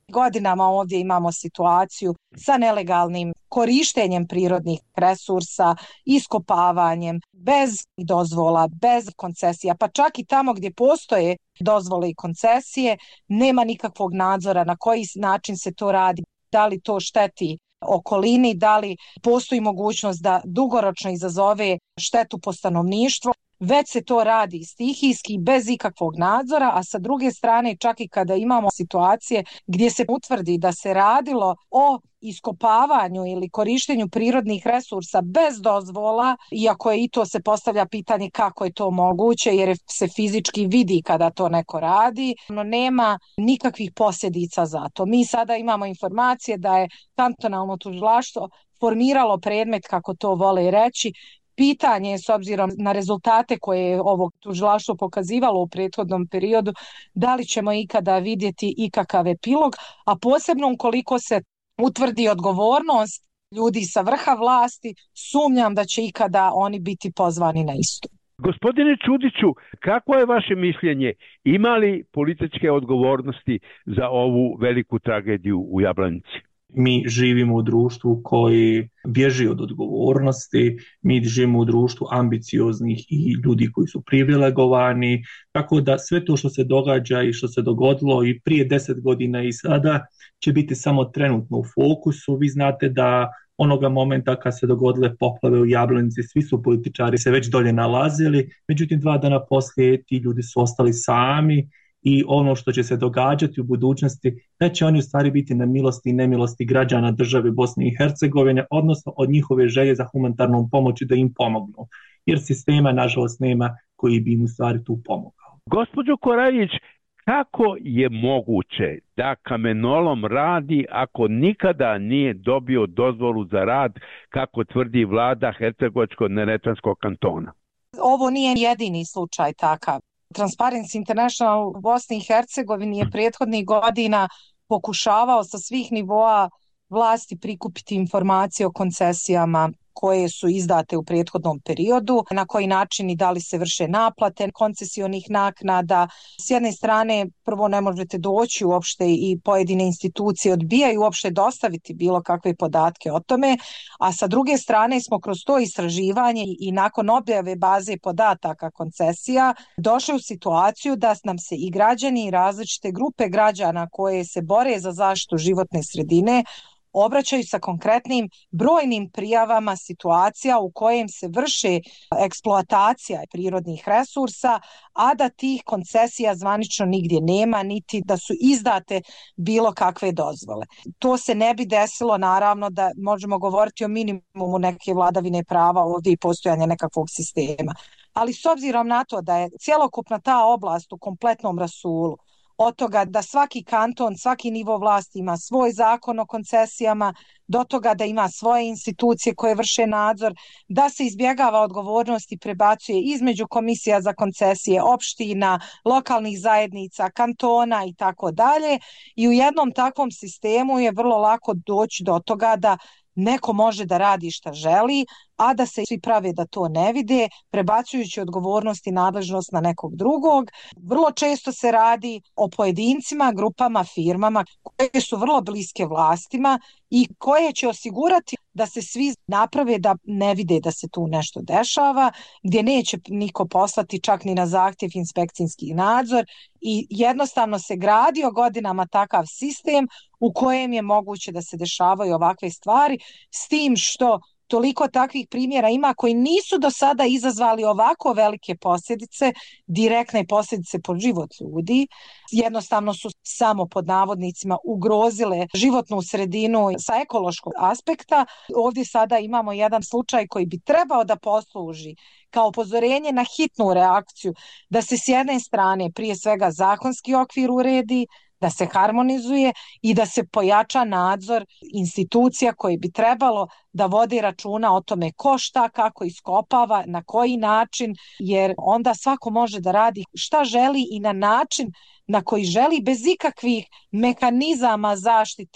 J: Godinama ovdje imamo situaciju sa nelegalnim korištenjem prirodnih resursa, iskopavanjem, bez dozvola, bez koncesija, pa čak i tamo gdje postoje dozvole i koncesije, nema nikakvog nadzora na koji način se to radi, da li to šteti okolini, da li postoji mogućnost da dugoročno izazove štetu po stanovništvo. Već se to radi stihijski, bez ikakvog nadzora, a sa druge strane čak i kada imamo situacije gdje se utvrdi da se radilo o iskopavanju ili korištenju prirodnih resursa bez dozvola, iako je i to se postavlja pitanje kako je to moguće jer se fizički vidi kada to neko radi, no nema nikakvih posljedica za to. Mi sada imamo informacije da je kantonalno tužilaštvo formiralo predmet, kako to vole reći. Pitanje je, s obzirom na rezultate koje je ovo tužilaštvo pokazivalo u prethodnom periodu, da li ćemo ikada vidjeti ikakav epilog, a posebno ukoliko se utvrdi odgovornost ljudi sa vrha vlasti, sumnjam da će ikada oni biti pozvani na isto.
I: Gospodine Čudiću, kako je vaše mišljenje? Ima li političke odgovornosti za ovu veliku tragediju u Jablanici?
B: Mi živimo u društvu koji bježi od odgovornosti, mi živimo u društvu ambicioznih i ljudi koji su privilegovani, tako da sve to što se događa i što se dogodilo i prije 10 godina i sada će biti samo trenutno u fokusu. Vi znate da onoga momenta kad se dogodile poplave u Jablanici, svi su političari se već dolje nalazili, međutim 2 dana poslije ti ljudi su ostali sami. I ono što će se događati u budućnosti, da će oni u stvari biti na milosti i nemilosti građana države Bosne i Hercegovine, odnosno od njihove želje za humanitarnom pomoći da im pomognu. Jer sistema, nažalost, nema koji bi im u stvari tu pomogao.
I: Gospođo Koraljić, kako je moguće da kamenolom radi ako nikada nije dobio dozvolu za rad, kako tvrdi vlada Hercegovačko-neretvanskog kantona?
J: Ovo nije jedini slučaj takav. Transparency International u Bosni i Hercegovini je prethodnih godina pokušavao sa svih nivoa vlasti prikupiti informacije o koncesijama koje su izdate u prethodnom periodu, na koji način i da li se vrše naplate koncesionih naknada. S jedne strane, prvo ne možete doći uopšte i pojedine institucije odbijaju uopšte dostaviti bilo kakve podatke o tome, a sa druge strane smo kroz to istraživanje i nakon objave baze podataka koncesija došli u situaciju da nam se i građani i različite grupe građana koje se bore za zaštitu životne sredine obraćaju sa konkretnim brojnim prijavama situacija u kojem se vrše eksploatacija prirodnih resursa, a da tih koncesija zvanično nigdje nema, niti da su izdate bilo kakve dozvole. To se ne bi desilo, naravno, da možemo govoriti o minimumu neke vladavine prava ovdje i postojanja nekakvog sistema. Ali s obzirom na to da je cjelokupna ta oblast u kompletnom rasulu, od toga da svaki kanton, svaki nivo vlasti ima svoj zakon o koncesijama, do toga da ima svoje institucije koje vrše nadzor, da se izbjegava odgovornost i prebacuje između komisija za koncesije, opština, lokalnih zajednica, kantona i tako dalje. I u jednom takvom sistemu je vrlo lako doći do toga da neko može da radi šta želi, a da se svi prave da to ne vide, prebacujući odgovornost i nadležnost na nekog drugog. Vrlo često se radi o pojedincima, grupama, firmama koje su vrlo bliske vlastima i koje će osigurati da se svi naprave da ne vide da se tu nešto dešava, gdje neće niko poslati čak ni na zahtjev inspekcijski nadzor i jednostavno se gradio godinama takav sistem u kojem je moguće da se dešavaju ovakve stvari, s tim što toliko takvih primjera ima koji nisu do sada izazvali ovako velike posljedice, direktne posljedice po život ljudi. Jednostavno su samo pod navodnicima ugrozile životnu sredinu sa ekološkog aspekta. Ovdje sada imamo jedan slučaj koji bi trebao da posluži kao upozorenje na hitnu reakciju, da se s jedne strane prije svega zakonski okvir uredi, da se harmonizuje i da se pojača nadzor institucija koji bi trebalo da vodi računa o tome ko šta, kako iskopava, na koji način, jer onda svako može da radi šta želi i na način na koji želi bez ikakvih mehanizama zaštite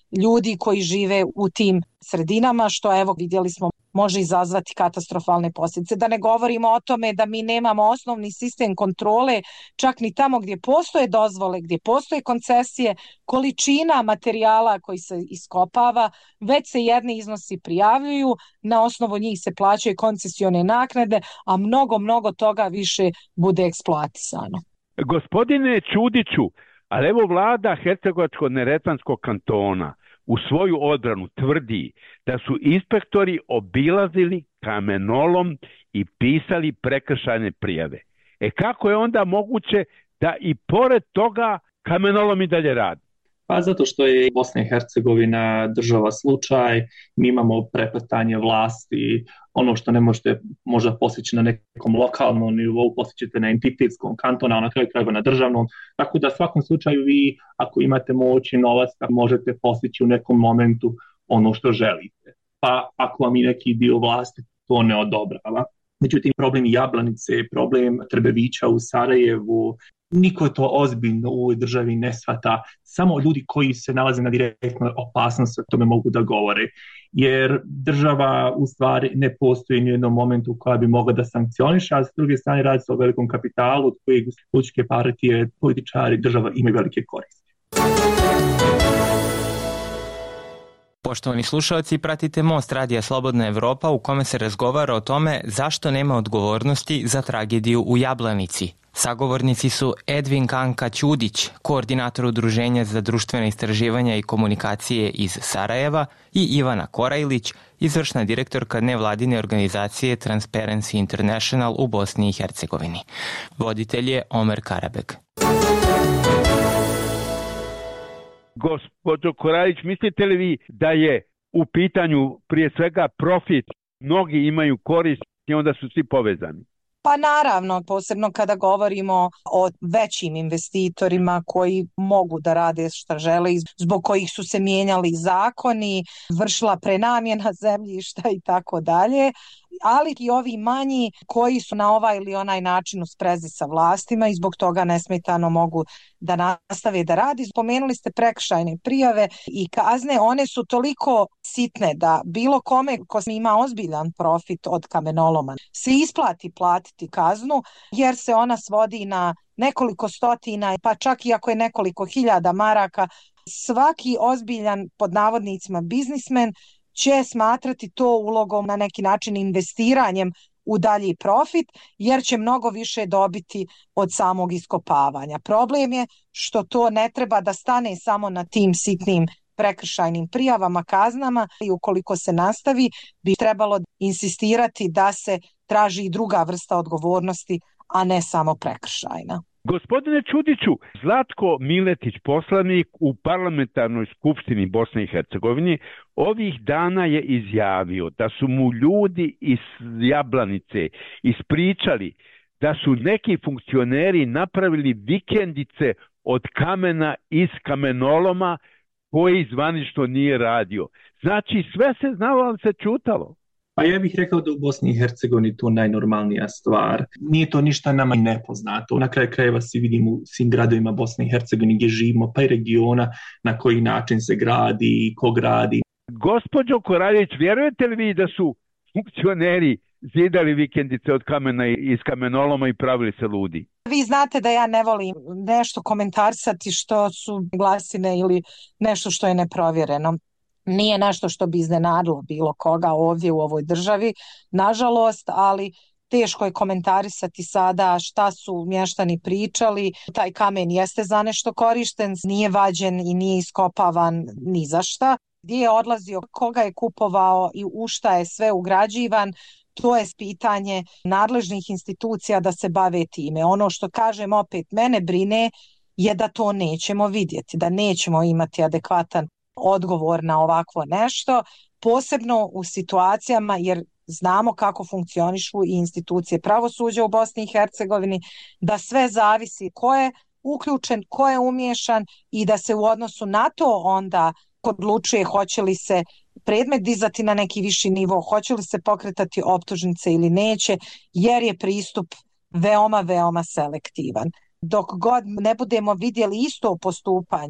J: ljudi koji žive u tim sredinama, što evo vidjeli smo može izazvati katastrofalne posljedice. Da ne govorimo o tome da mi nemamo osnovni sistem kontrole, čak ni tamo gdje postoje dozvole, gdje postoje koncesije, količina materijala koji se iskopava, već se jedni iznosi prijavljuju, na osnovu njih se plaćaju koncesione naknade, a mnogo toga više bude eksploatisano.
I: Gospodine Čudiću, ali evo vlada Hercegovačko-neretvanskog kantona u svoju odbranu tvrdi da su inspektori obilazili kamenolom i pisali prekršajne prijave. Kako je onda moguće da i pored toga kamenolom i dalje radi?
B: Pa zato što je Bosna i Hercegovina država slučaj, mi imamo prepletanje vlasti, ono što ne možete možda postići na nekom lokalnom nivou, postićete na entitetskom, kantona, a na kraju krajeva na državnom. Tako da u svakom slučaju vi, ako imate moć i novac, možete postići u nekom momentu ono što želite. Pa ako vam i neki dio vlasti to ne odobrava. Međutim, problem Jablanice, problem Trbevića u Sarajevu, niko to ozbiljno u ovoj državi ne shvata. Samo ljudi koji se nalaze na direktnoj opasnosti o tome mogu da govore. Jer država u stvari ne postoji ni u jednom momentu koja bi mogla da sankcioniše, a s druge strane radi se o velikom kapitalu od kojeg političke partije, političari, država imaju velike koristi.
K: Poštovani slušalci, pratite Most Radija Slobodna Evropa u kome se razgovara o tome zašto nema odgovornosti za tragediju u Jablanici. Sagovornici su Edvin Kanka Ćudić, koordinator Udruženja za društvene istraživanja i komunikacije iz Sarajeva, i Ivana Korajlić, izvršna direktorka nevladine organizacije Transparency International u Bosni i Hercegovini. Voditelj je Omer Karabeg.
I: Gospođo Korajlić, mislite li vi da je u pitanju prije svega profit, mnogi imaju korist i onda su svi povezani?
J: Pa naravno, posebno kada govorimo o većim investitorima koji mogu da rade šta žele, zbog kojih su se mijenjali zakoni, vršila prenamjena zemljišta i tako dalje, ali i ovi manji koji su na ovaj ili onaj način u sprezi sa vlastima i zbog toga nesmetano mogu da nastave da radi. Spomenuli ste prekršajne prijave i kazne, one su toliko sitne da bilo kome ko ima ozbiljan profit od kamenoloma se isplati platiti kaznu, jer se ona svodi na nekoliko stotina, pa čak i ako je nekoliko hiljada maraka. Svaki ozbiljan, pod navodnicima, biznismen će smatrati to ulogom, na neki način investiranjem u dalji profit, jer će mnogo više dobiti od samog iskopavanja. Problem je što to ne treba da stane samo na tim sitnim prekršajnim prijavama, kaznama, i ukoliko se nastavi, bi trebalo insistirati da se traži i druga vrsta odgovornosti, a ne samo prekršajna.
I: Gospodine Čudiću, Zlatko Miletić, poslanik u parlamentarnoj skupštini Bosne i Hercegovine, ovih dana je izjavio da su mu ljudi iz Jablanice ispričali da su neki funkcioneri napravili vikendice od kamena iz kamenoloma koji zvanično nije radio. Znači sve se znalo, ali se čutalo.
B: Pa ja bih rekao da u Bosni i Hercegovini to najnormalnija stvar. Nije to ništa nama nepoznato. Na kraju krajeva se vidimo u svim gradovima Bosne i Hercegovine gdje živimo, pa i regiona, na koji način se gradi i ko gradi.
I: Gospođo Koraljić, vjerujete li vi da su funkcioneri zidali vikendice od kamena iz kamenoloma i pravili se ludi?
J: Vi znate da ja ne volim nešto komentarisati što su glasine ili nešto što je neprovjereno. Nije nešto što bi iznenadilo bilo koga ovdje u ovoj državi, nažalost, ali teško je komentarisati sada šta su mještani pričali. Taj kamen jeste za nešto korišten, nije vađen i nije iskopavan ni za šta. Gdje je odlazio, koga je kupovao i u šta je sve ugrađivan, to je pitanje nadležnih institucija da se bave time. Ono što kažem opet, mene brine je da to nećemo vidjeti, da nećemo imati adekvatan odgovor na ovakvo nešto, posebno u situacijama, jer znamo kako funkcionišu i institucije pravosuđa u Bosni i Hercegovini, da sve zavisi ko je uključen, ko je umiješan i da se u odnosu na to onda odlučuje hoće li se predmet dizati na neki viši nivo, hoće li se pokretati optužnice ili neće, jer je pristup veoma selektivan. Dok god ne budemo vidjeli isto postupanje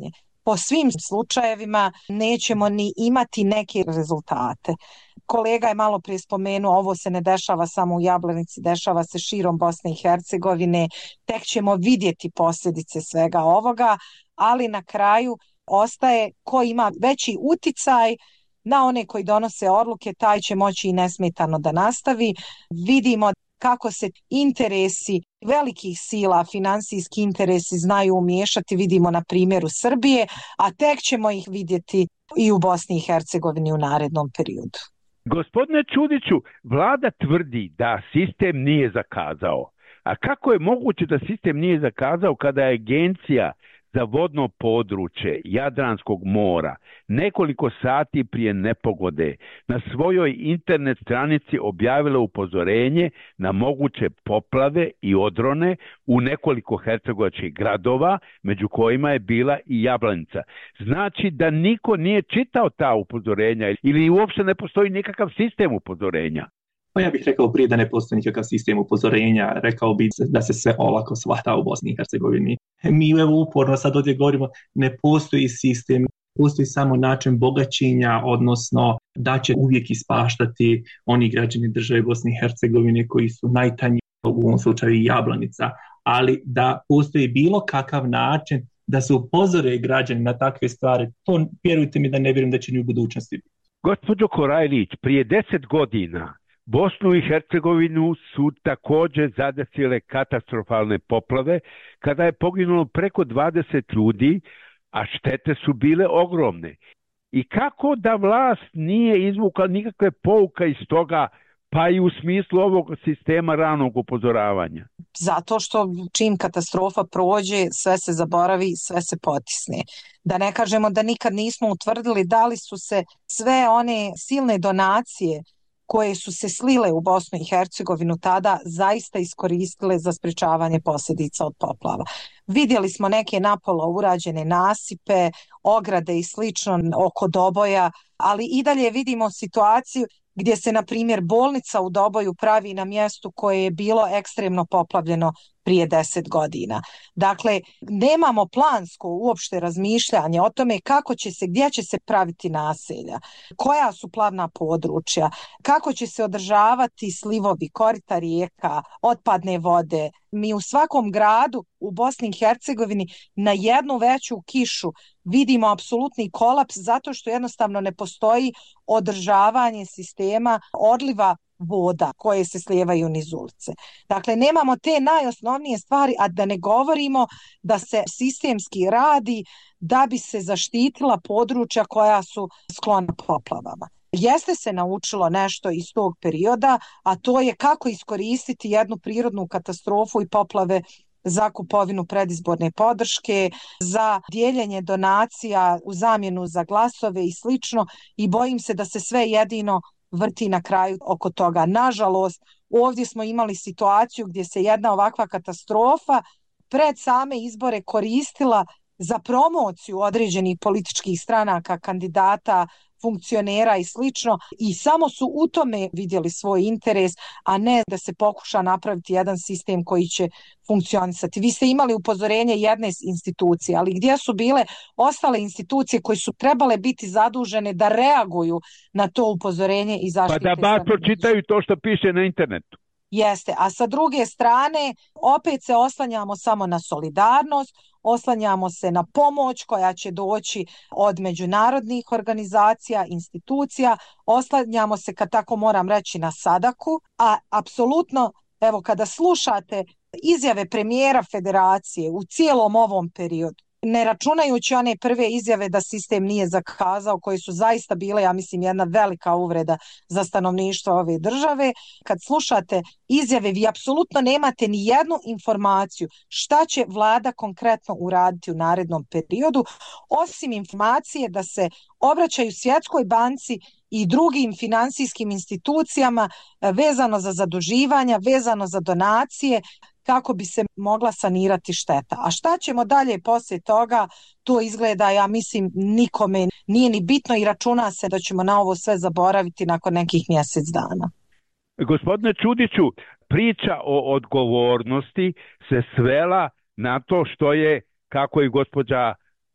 J: po svim slučajevima nećemo ni imati neke rezultate. Kolega je malo prije spomenuo, ovo se ne dešava samo u Jablanici, dešava se širom Bosne i Hercegovine, tek ćemo vidjeti posljedice svega ovoga, ali na kraju ostaje ko ima veći uticaj na one koji donose odluke, taj će moći i nesmetano da nastavi. Vidimo kako se interesi velikih sila, finansijski interesi znaju umiješati, vidimo na primjeru Srbije, a tek ćemo ih vidjeti i u Bosni i Hercegovini u narednom periodu.
I: Gospodine Čudiću, vlada tvrdi da sistem nije zakazao. A kako je moguće da sistem nije zakazao kada je Agencija za vodno područje Jadranskog mora nekoliko sati prije nepogode na svojoj internet stranici objavila upozorenje na moguće poplave i odrone u nekoliko hercegovačkih gradova, među kojima je bila i Jablanica. Znači da niko nije čitao ta upozorenja ili uopšte ne postoji nikakav sistem upozorenja?
B: Pa ja bih rekao prije da ne postoji nikakav sistem upozorenja, rekao bih da se sve olako shvata u Bosni i Hercegovini. Mi evo uporno sad ovdje govorimo, ne postoji sistem, postoji samo način bogaćenja, odnosno da će uvijek ispaštati oni građani države Bosne i Hercegovine koji su najtanji, u ovom slučaju i Jablanica, ali da postoji bilo kakav način da se upozore građani na takve stvari, to vjerujte mi da ne vjerujem da će ni u budućnosti biti.
I: Gospođo Korajlić, prije 10 godina Bosnu i Hercegovinu su također zadesile katastrofalne poplave kada je poginulo preko 20 ljudi, a štete su bile ogromne. I kako da vlast nije izvukla nikakve pouka iz toga, pa i u smislu ovog sistema ranog upozoravanja?
J: Zato što čim katastrofa prođe, sve se zaboravi, sve se potisne. Da ne kažemo da nikad nismo utvrdili da li su se sve one silne donacije koje su se slile u Bosnu i Hercegovinu tada zaista iskoristile za sprječavanje posljedica od poplava. Vidjeli smo neke napola urađene nasipe, ograde i slično oko Doboja, ali i dalje vidimo situaciju gdje se, na primjer, bolnica u Doboju pravi na mjestu koje je bilo ekstremno poplavljeno prije 10 godina. Dakle, nemamo plansko uopšte razmišljanje o tome kako će se, gdje će se praviti naselja, koja su plavna područja, kako će se održavati slivovi, korita rijeka, otpadne vode. Mi u svakom gradu u Bosni i Hercegovini na jednu veću kišu vidimo apsolutni kolaps zato što jednostavno ne postoji održavanje sistema odliva voda koje se slijevaju niz ulice. Dakle, nemamo te najosnovnije stvari, a da ne govorimo da se sistemski radi da bi se zaštitila područja koja su sklona poplavama. Jeste se naučilo nešto iz tog perioda, a to je kako iskoristiti jednu prirodnu katastrofu i poplave za kupovinu predizborne podrške, za dijeljenje donacija u zamjenu za glasove i slično, i bojim se da se sve jedino vrti na kraju oko toga. Nažalost, ovdje smo imali situaciju gdje se jedna ovakva katastrofa pred same izbore koristila za promociju određenih političkih stranaka, kandidata, funkcionera i slično, i samo su u tome vidjeli svoj interes, a ne da se pokuša napraviti jedan sistem koji će funkcionisati. Vi ste imali upozorenje jedne institucije, ali gdje su bile ostale institucije koje su trebale biti zadužene da reaguju na to upozorenje i zaštite?
I: Pa da bar pročitaju to što piše na internetu.
J: Jeste, a sa druge strane opet se oslanjamo samo na solidarnost, oslanjamo se na pomoć koja će doći od međunarodnih organizacija, institucija, oslanjamo se, kad tako moram reći, na sadaku, a apsolutno, evo, kada slušate izjave premijera federacije u cijelom ovom periodu, ne računajući one prve izjave da sistem nije zakazao, koje su zaista bile, ja mislim, jedna velika uvreda za stanovništvo ove države. Kad slušate izjave, vi apsolutno nemate ni jednu informaciju šta će vlada konkretno uraditi u narednom periodu, osim informacije da se obraćaju Svjetskoj banci i drugim finansijskim institucijama vezano za zaduživanja, vezano za donacije, kako bi se mogla sanirati šteta. A šta ćemo dalje poslije toga, to izgleda, ja mislim, nikome nije ni bitno i računa se da ćemo na ovo sve zaboraviti nakon nekih mjesec dana.
I: Gospodine Čudiću, priča o odgovornosti se svela na to što je, kako je gospođa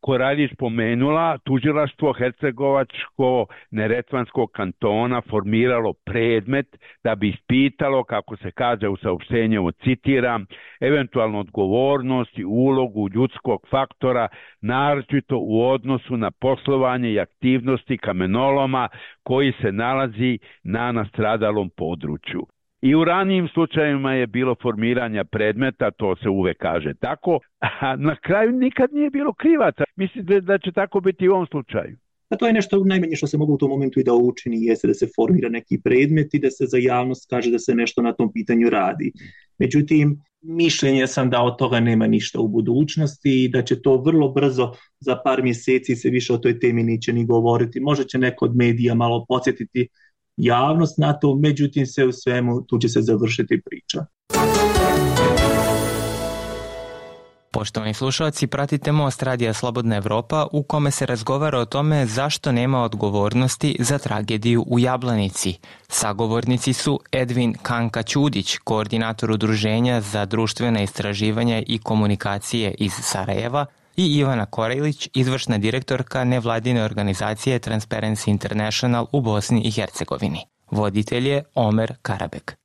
I: Koraljić spomenula, tužilaštvo Hercegovačko-Neretvanskog kantona formiralo predmet da bi ispitalo, kako se kaže u saopštenju, citiram, eventualnu odgovornost i ulogu ljudskog faktora, naročito u odnosu na poslovanje i aktivnosti kamenoloma koji se nalazi na nastradalom području. I u ranijim slučajevima je bilo formiranja predmeta, to se uvek kaže tako, a na kraju nikad nije bilo krivaca. Mislite da će tako biti i u ovom slučaju?
B: A to je nešto najmanje što se mogu u tom momentu i da učini, jeste da se formira neki predmet i da se za javnost kaže da se nešto na tom pitanju radi. Međutim, mišljenja sam da od toga nema ništa u budućnosti i da će to vrlo brzo, za par mjeseci se više o toj temi neće ni govoriti. Možda će neko od medija malo podsjetiti javnost na to, međutim sve u svemu tu će se završiti priča.
K: Poštovani slušalci, pratite Most Radija Slobodna Evropa u kome se razgovara o tome zašto nema odgovornosti za tragediju u Jablanici. Sagovornici su Edvin Kanka-Ćudić, koordinator Udruženja za društvena istraživanja i komunikacije iz Sarajeva, i Ivana Korajlić, izvršna direktorka nevladine organizacije Transparency International u Bosni i Hercegovini. Voditelj je Omer Karabek.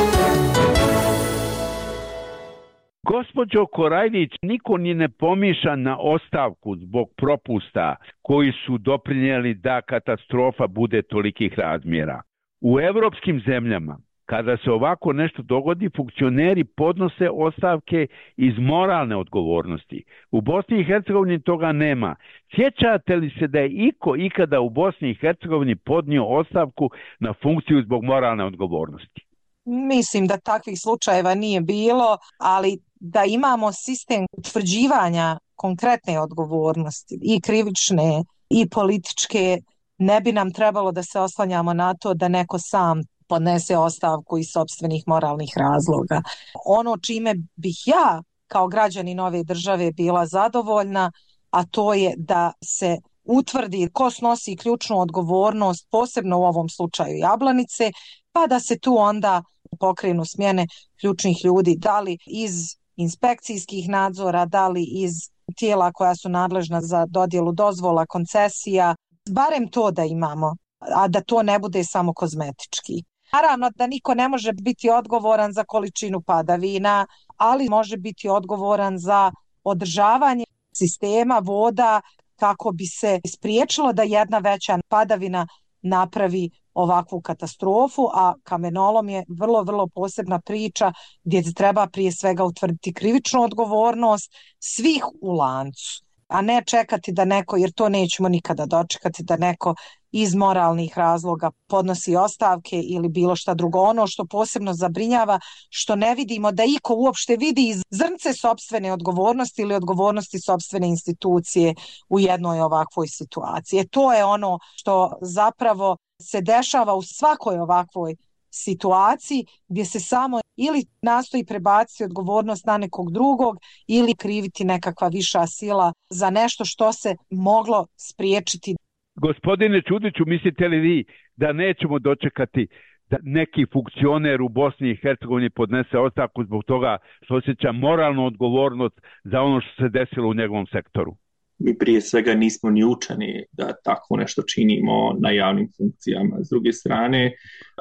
I: Gospođo Korajlić, niko ni ne pomišlja na ostavku zbog propusta koji su doprinijeli da katastrofa bude tolikih razmjera. U evropskim zemljama, kada se ovako nešto dogodi, funkcioneri podnose ostavke iz moralne odgovornosti. U Bosni i Hercegovini toga nema. Sjećate li se da je iko ikada u Bosni i Hercegovini podnio ostavku na funkciju zbog moralne odgovornosti?
J: Mislim da takvih slučajeva nije bilo, ali da imamo sistem utvrđivanja konkretne odgovornosti i krivične i političke, ne bi nam trebalo da se oslanjamo na to da neko sam podnese ostavku iz sopstvenih moralnih razloga. Ono čime bih ja kao građanin ove države bila zadovoljna, a to je da se utvrdi ko snosi ključnu odgovornost, posebno u ovom slučaju Jablanice, pa da se tu onda pokrenu smjene ključnih ljudi, da li iz inspekcijskih nadzora, da li iz tijela koja su nadležna za dodjelu dozvola, koncesija, barem to da imamo, a da to ne bude samo kozmetički. Naravno da niko ne može biti odgovoran za količinu padavina, ali može biti odgovoran za održavanje sistema voda kako bi se spriječilo da jedna veća padavina napravi ovakvu katastrofu, a kamenolom je vrlo posebna priča gdje treba prije svega utvrditi krivičnu odgovornost svih u lancu, a ne čekati da neko, jer to nećemo nikada dočekati, da neko iz moralnih razloga podnosi ostavke ili bilo šta drugo. Ono što posebno zabrinjava, što ne vidimo da iko uopšte vidi iz zrnce sopstvene odgovornosti ili odgovornosti sopstvene institucije u jednoj ovakvoj situaciji. To je ono što zapravo se dešava u svakoj ovakvoj situaciji gdje se samo ili nastoji prebaciti odgovornost na nekog drugog ili kriviti nekakva viša sila za nešto što se moglo spriječiti.
I: Gospodine Ćudiću, mislite li vi da nećemo dočekati da neki funkcioner u Bosni i Hercegovini podnese ostavku zbog toga što osjeća moralnu odgovornost za ono što se desilo u njegovom sektoru?
B: Mi prije svega nismo ni učeni da tako nešto činimo na javnim funkcijama. S druge strane,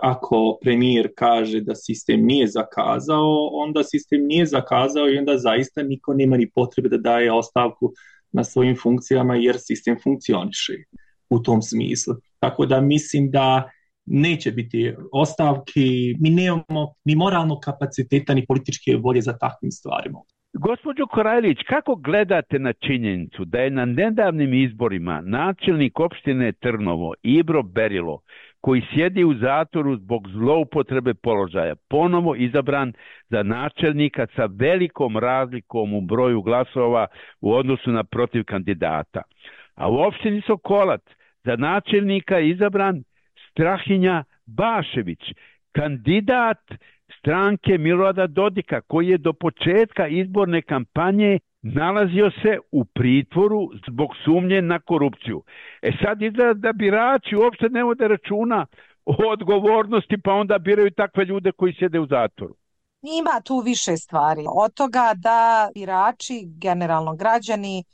B: ako premijer kaže da sistem nije zakazao, onda sistem nije zakazao i onda zaista niko nema ni potrebe da daje ostavku na svojim funkcijama jer sistem funkcioniše u tom smislu. Tako da mislim da neće biti ostavki, mi nemamo ni moralnog kapaciteta ni političke volje za takvim stvarima.
I: Gospođo Korajlić, kako gledate na činjenicu da je na nedavnim izborima načelnik opštine Trnovo Ibro Berilo, koji sjedi u zatvoru zbog zloupotrebe položaja, ponovo izabran za načelnika sa velikom razlikom u broju glasova u odnosu na protiv kandidata? A u opštini Sokolac za načelnika je izabran Strahinja Bašević, kandidat stranke Milorada Dodika, koji je do početka izborne kampanje nalazio se u pritvoru zbog sumnje na korupciju. Sad izgleda da birači uopšte ne vode računa o odgovornosti, pa onda biraju takve ljude koji sjede u zatvoru.
J: Ima tu više stvari. Od toga da birači, generalno građani,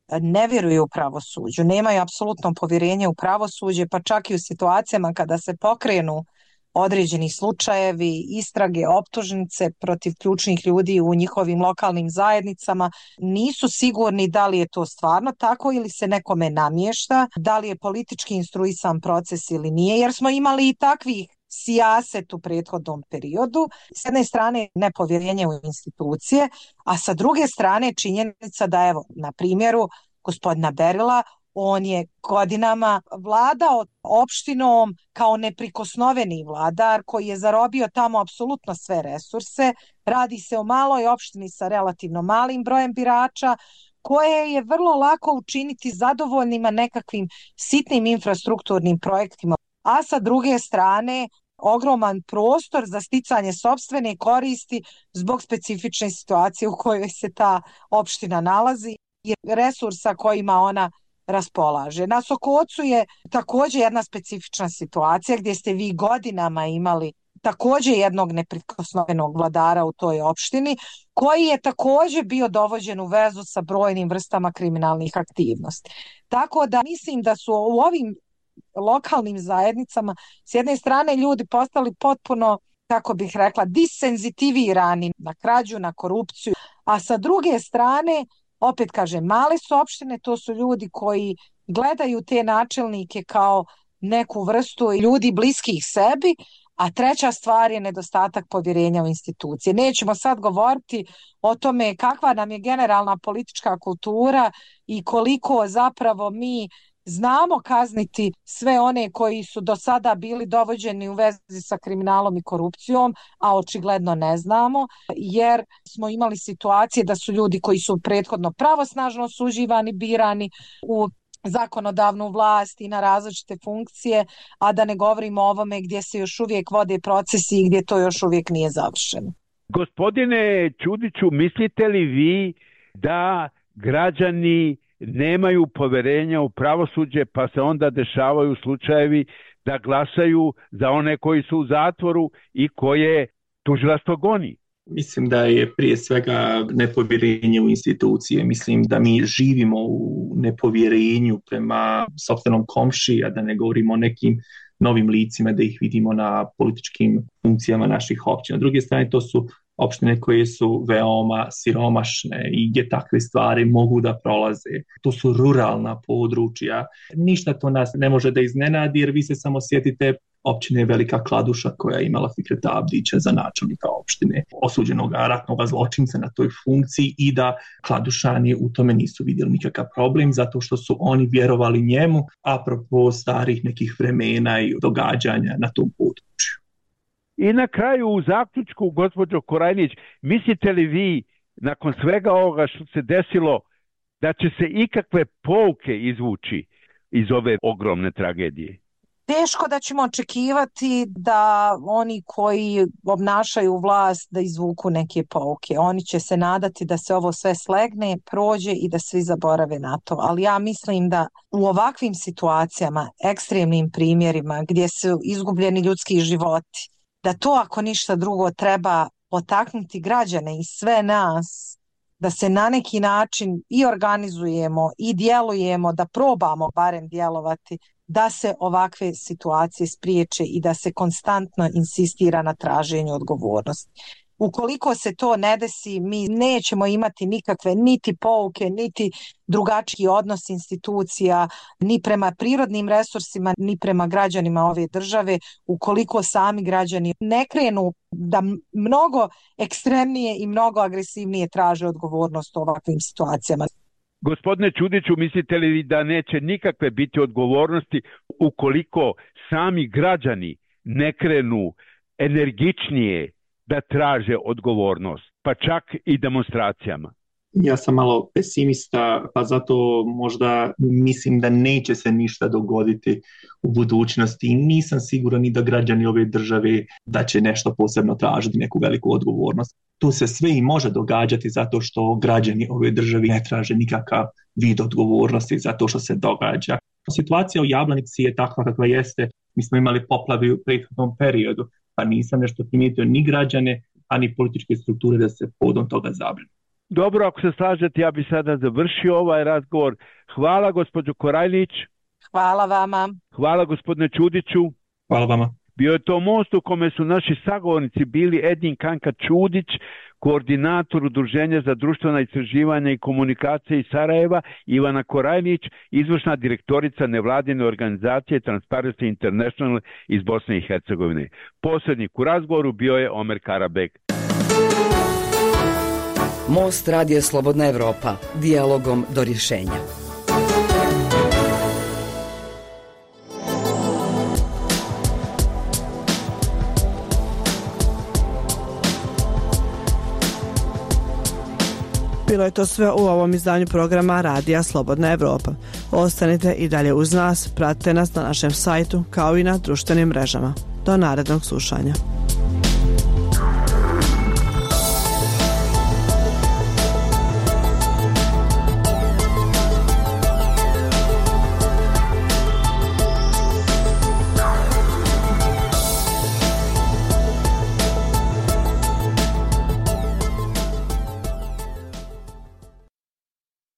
J: ne vjeruju u pravosuđu, nemaju apsolutno povjerenje u pravosuđe, pa čak i u situacijama kada se pokrenu određeni slučajevi, istrage, optužnice protiv ključnih ljudi u njihovim lokalnim zajednicama, nisu sigurni da li je to stvarno tako ili se nekome namješta, da li je politički instruisan proces ili nije, jer smo imali i takvih sijaset u prethodnom periodu. S jedne strane nepovjerenje u institucije, a sa druge strane činjenica da, evo, na primjeru gospodina Berila, on je godinama vladao opštinom kao neprikosnoveni vladar koji je zarobio tamo apsolutno sve resurse. Radi se o maloj opštini sa relativno malim brojem birača, koje je vrlo lako učiniti zadovoljnima nekakvim sitnim infrastrukturnim projektima. A sa druge strane, ogroman prostor za sticanje sopstvene koristi zbog specifične situacije u kojoj se ta opština nalazi i resursa kojima ona raspolaže. Na Sokocu je također jedna specifična situacija gdje ste vi godinama imali također jednog neprikosnovenog vladara u toj opštini koji je također bio dovođen u vezu sa brojnim vrstama kriminalnih aktivnosti. Tako da mislim da su u ovim lokalnim zajednicama s jedne strane ljudi postali potpuno, kako bih rekla, disenzitivirani na krađu, na korupciju, a sa druge strane, opet kažem, male su opštine, to su ljudi koji gledaju te načelnike kao neku vrstu ljudi bliskih sebi, a treća stvar je nedostatak povjerenja u institucije. Nećemo sad govoriti o tome kakva nam je generalna politička kultura i koliko zapravo mi znamo kazniti sve one koji su do sada bili dovođeni u vezi sa kriminalom i korupcijom, a očigledno ne znamo, jer smo imali situacije da su ljudi koji su prethodno pravosnažno osuđivani, birani u zakonodavnu vlast i na različite funkcije, a da ne govorimo o ovome gdje se još uvijek vode procesi i gdje to još uvijek nije završeno.
I: Gospodine Čudiću, mislite li vi da građani nemaju povjerenja u pravosuđe, pa se onda dešavaju slučajevi da glasaju za one koji su u zatvoru i koje tužilaštvo goni?
B: Mislim da je prije svega nepovjerenje u institucije. Mislim da mi živimo u nepovjerenju prema sopstvenom komšiji, a da ne govorimo o nekim novim licima, da ih vidimo na političkim funkcijama naših općina. S druge strane, to su opštine koje su veoma siromašne i gdje takve stvari mogu da prolaze. To su ruralna područja. Ništa to nas ne može da iznenadi, jer vi se samo sjetite općine Velika Kladuša koja je imala Fikreta Abdića za načelnika opštine, osuđenog ratnog zločinca na toj funkciji, i da Kladušani u tome nisu vidjeli nikakav problem zato što su oni vjerovali njemu, apropo starih nekih vremena i događanja na tom području.
I: I na kraju u zaključku, gospođo Korajnić, mislite li vi nakon svega ovoga što se desilo da će se ikakve pouke izvući iz ove ogromne tragedije?
J: Teško da ćemo očekivati da oni koji obnašaju vlast da izvuku neke pouke. Oni će se nadati da se ovo sve slegne, prođe i da svi zaborave na to. Ali ja mislim da u ovakvim situacijama, ekstremnim primjerima gdje su izgubljeni ljudski životi, da to ako ništa drugo treba potaknuti građane i sve nas da se na neki način i organizujemo i djelujemo, da probamo barem djelovati, da se ovakve situacije spriječe i da se konstantno insistira na traženju odgovornosti. Ukoliko se to ne desi, mi nećemo imati nikakve niti pouke, niti drugačiji odnos institucija, ni prema prirodnim resursima, ni prema građanima ove države, ukoliko sami građani ne krenu da mnogo ekstremnije i mnogo agresivnije traže odgovornost u ovakvim situacijama.
I: Gospodine Čudiću, mislite li da neće nikakve biti odgovornosti ukoliko sami građani ne krenu energičnije da traže odgovornost, pa čak i demonstracijama?
B: Ja sam malo pesimista, pa zato možda mislim da neće se ništa dogoditi u budućnosti i nisam siguran ni da građani ove države da će nešto posebno tražiti, neku veliku odgovornost. Tu se sve i može događati zato što građani ove države ne traže nikakav vid odgovornosti za to što se događa. Situacija u Jablanici je takva kakva jeste. Mi smo imali poplave u prethodnom periodu, pa nisam nešto primijetio ni građane, ani političke strukture da se povodom toga zabrinu.
I: Dobro, ako se slažete, ja bi sada završio ovaj razgovor. Hvala gospođo Korajlić.
J: Hvala vama.
I: Hvala gospodine Čudiću.
B: Hvala vama.
I: Bio je to most u kome su naši sagovornici bili Edin Kanka Čudić, koordinator Udruženja za društvena istraživanja i komunikacije iz Sarajeva, Ivana Korajlić, izvršna direktorica nevladine organizacije Transparency International iz Bosne i Hercegovine. Posrednik u razgovoru bio je Omer Karabek.
A: Most radija Slobodna Evropa, dijalogom do rješenja.
G: Bilo je to sve u ovom izdanju programa Radija Slobodna Evropa. Ostanite i dalje uz nas, pratite nas na našem sajtu kao i na društvenim mrežama. Do narednog slušanja.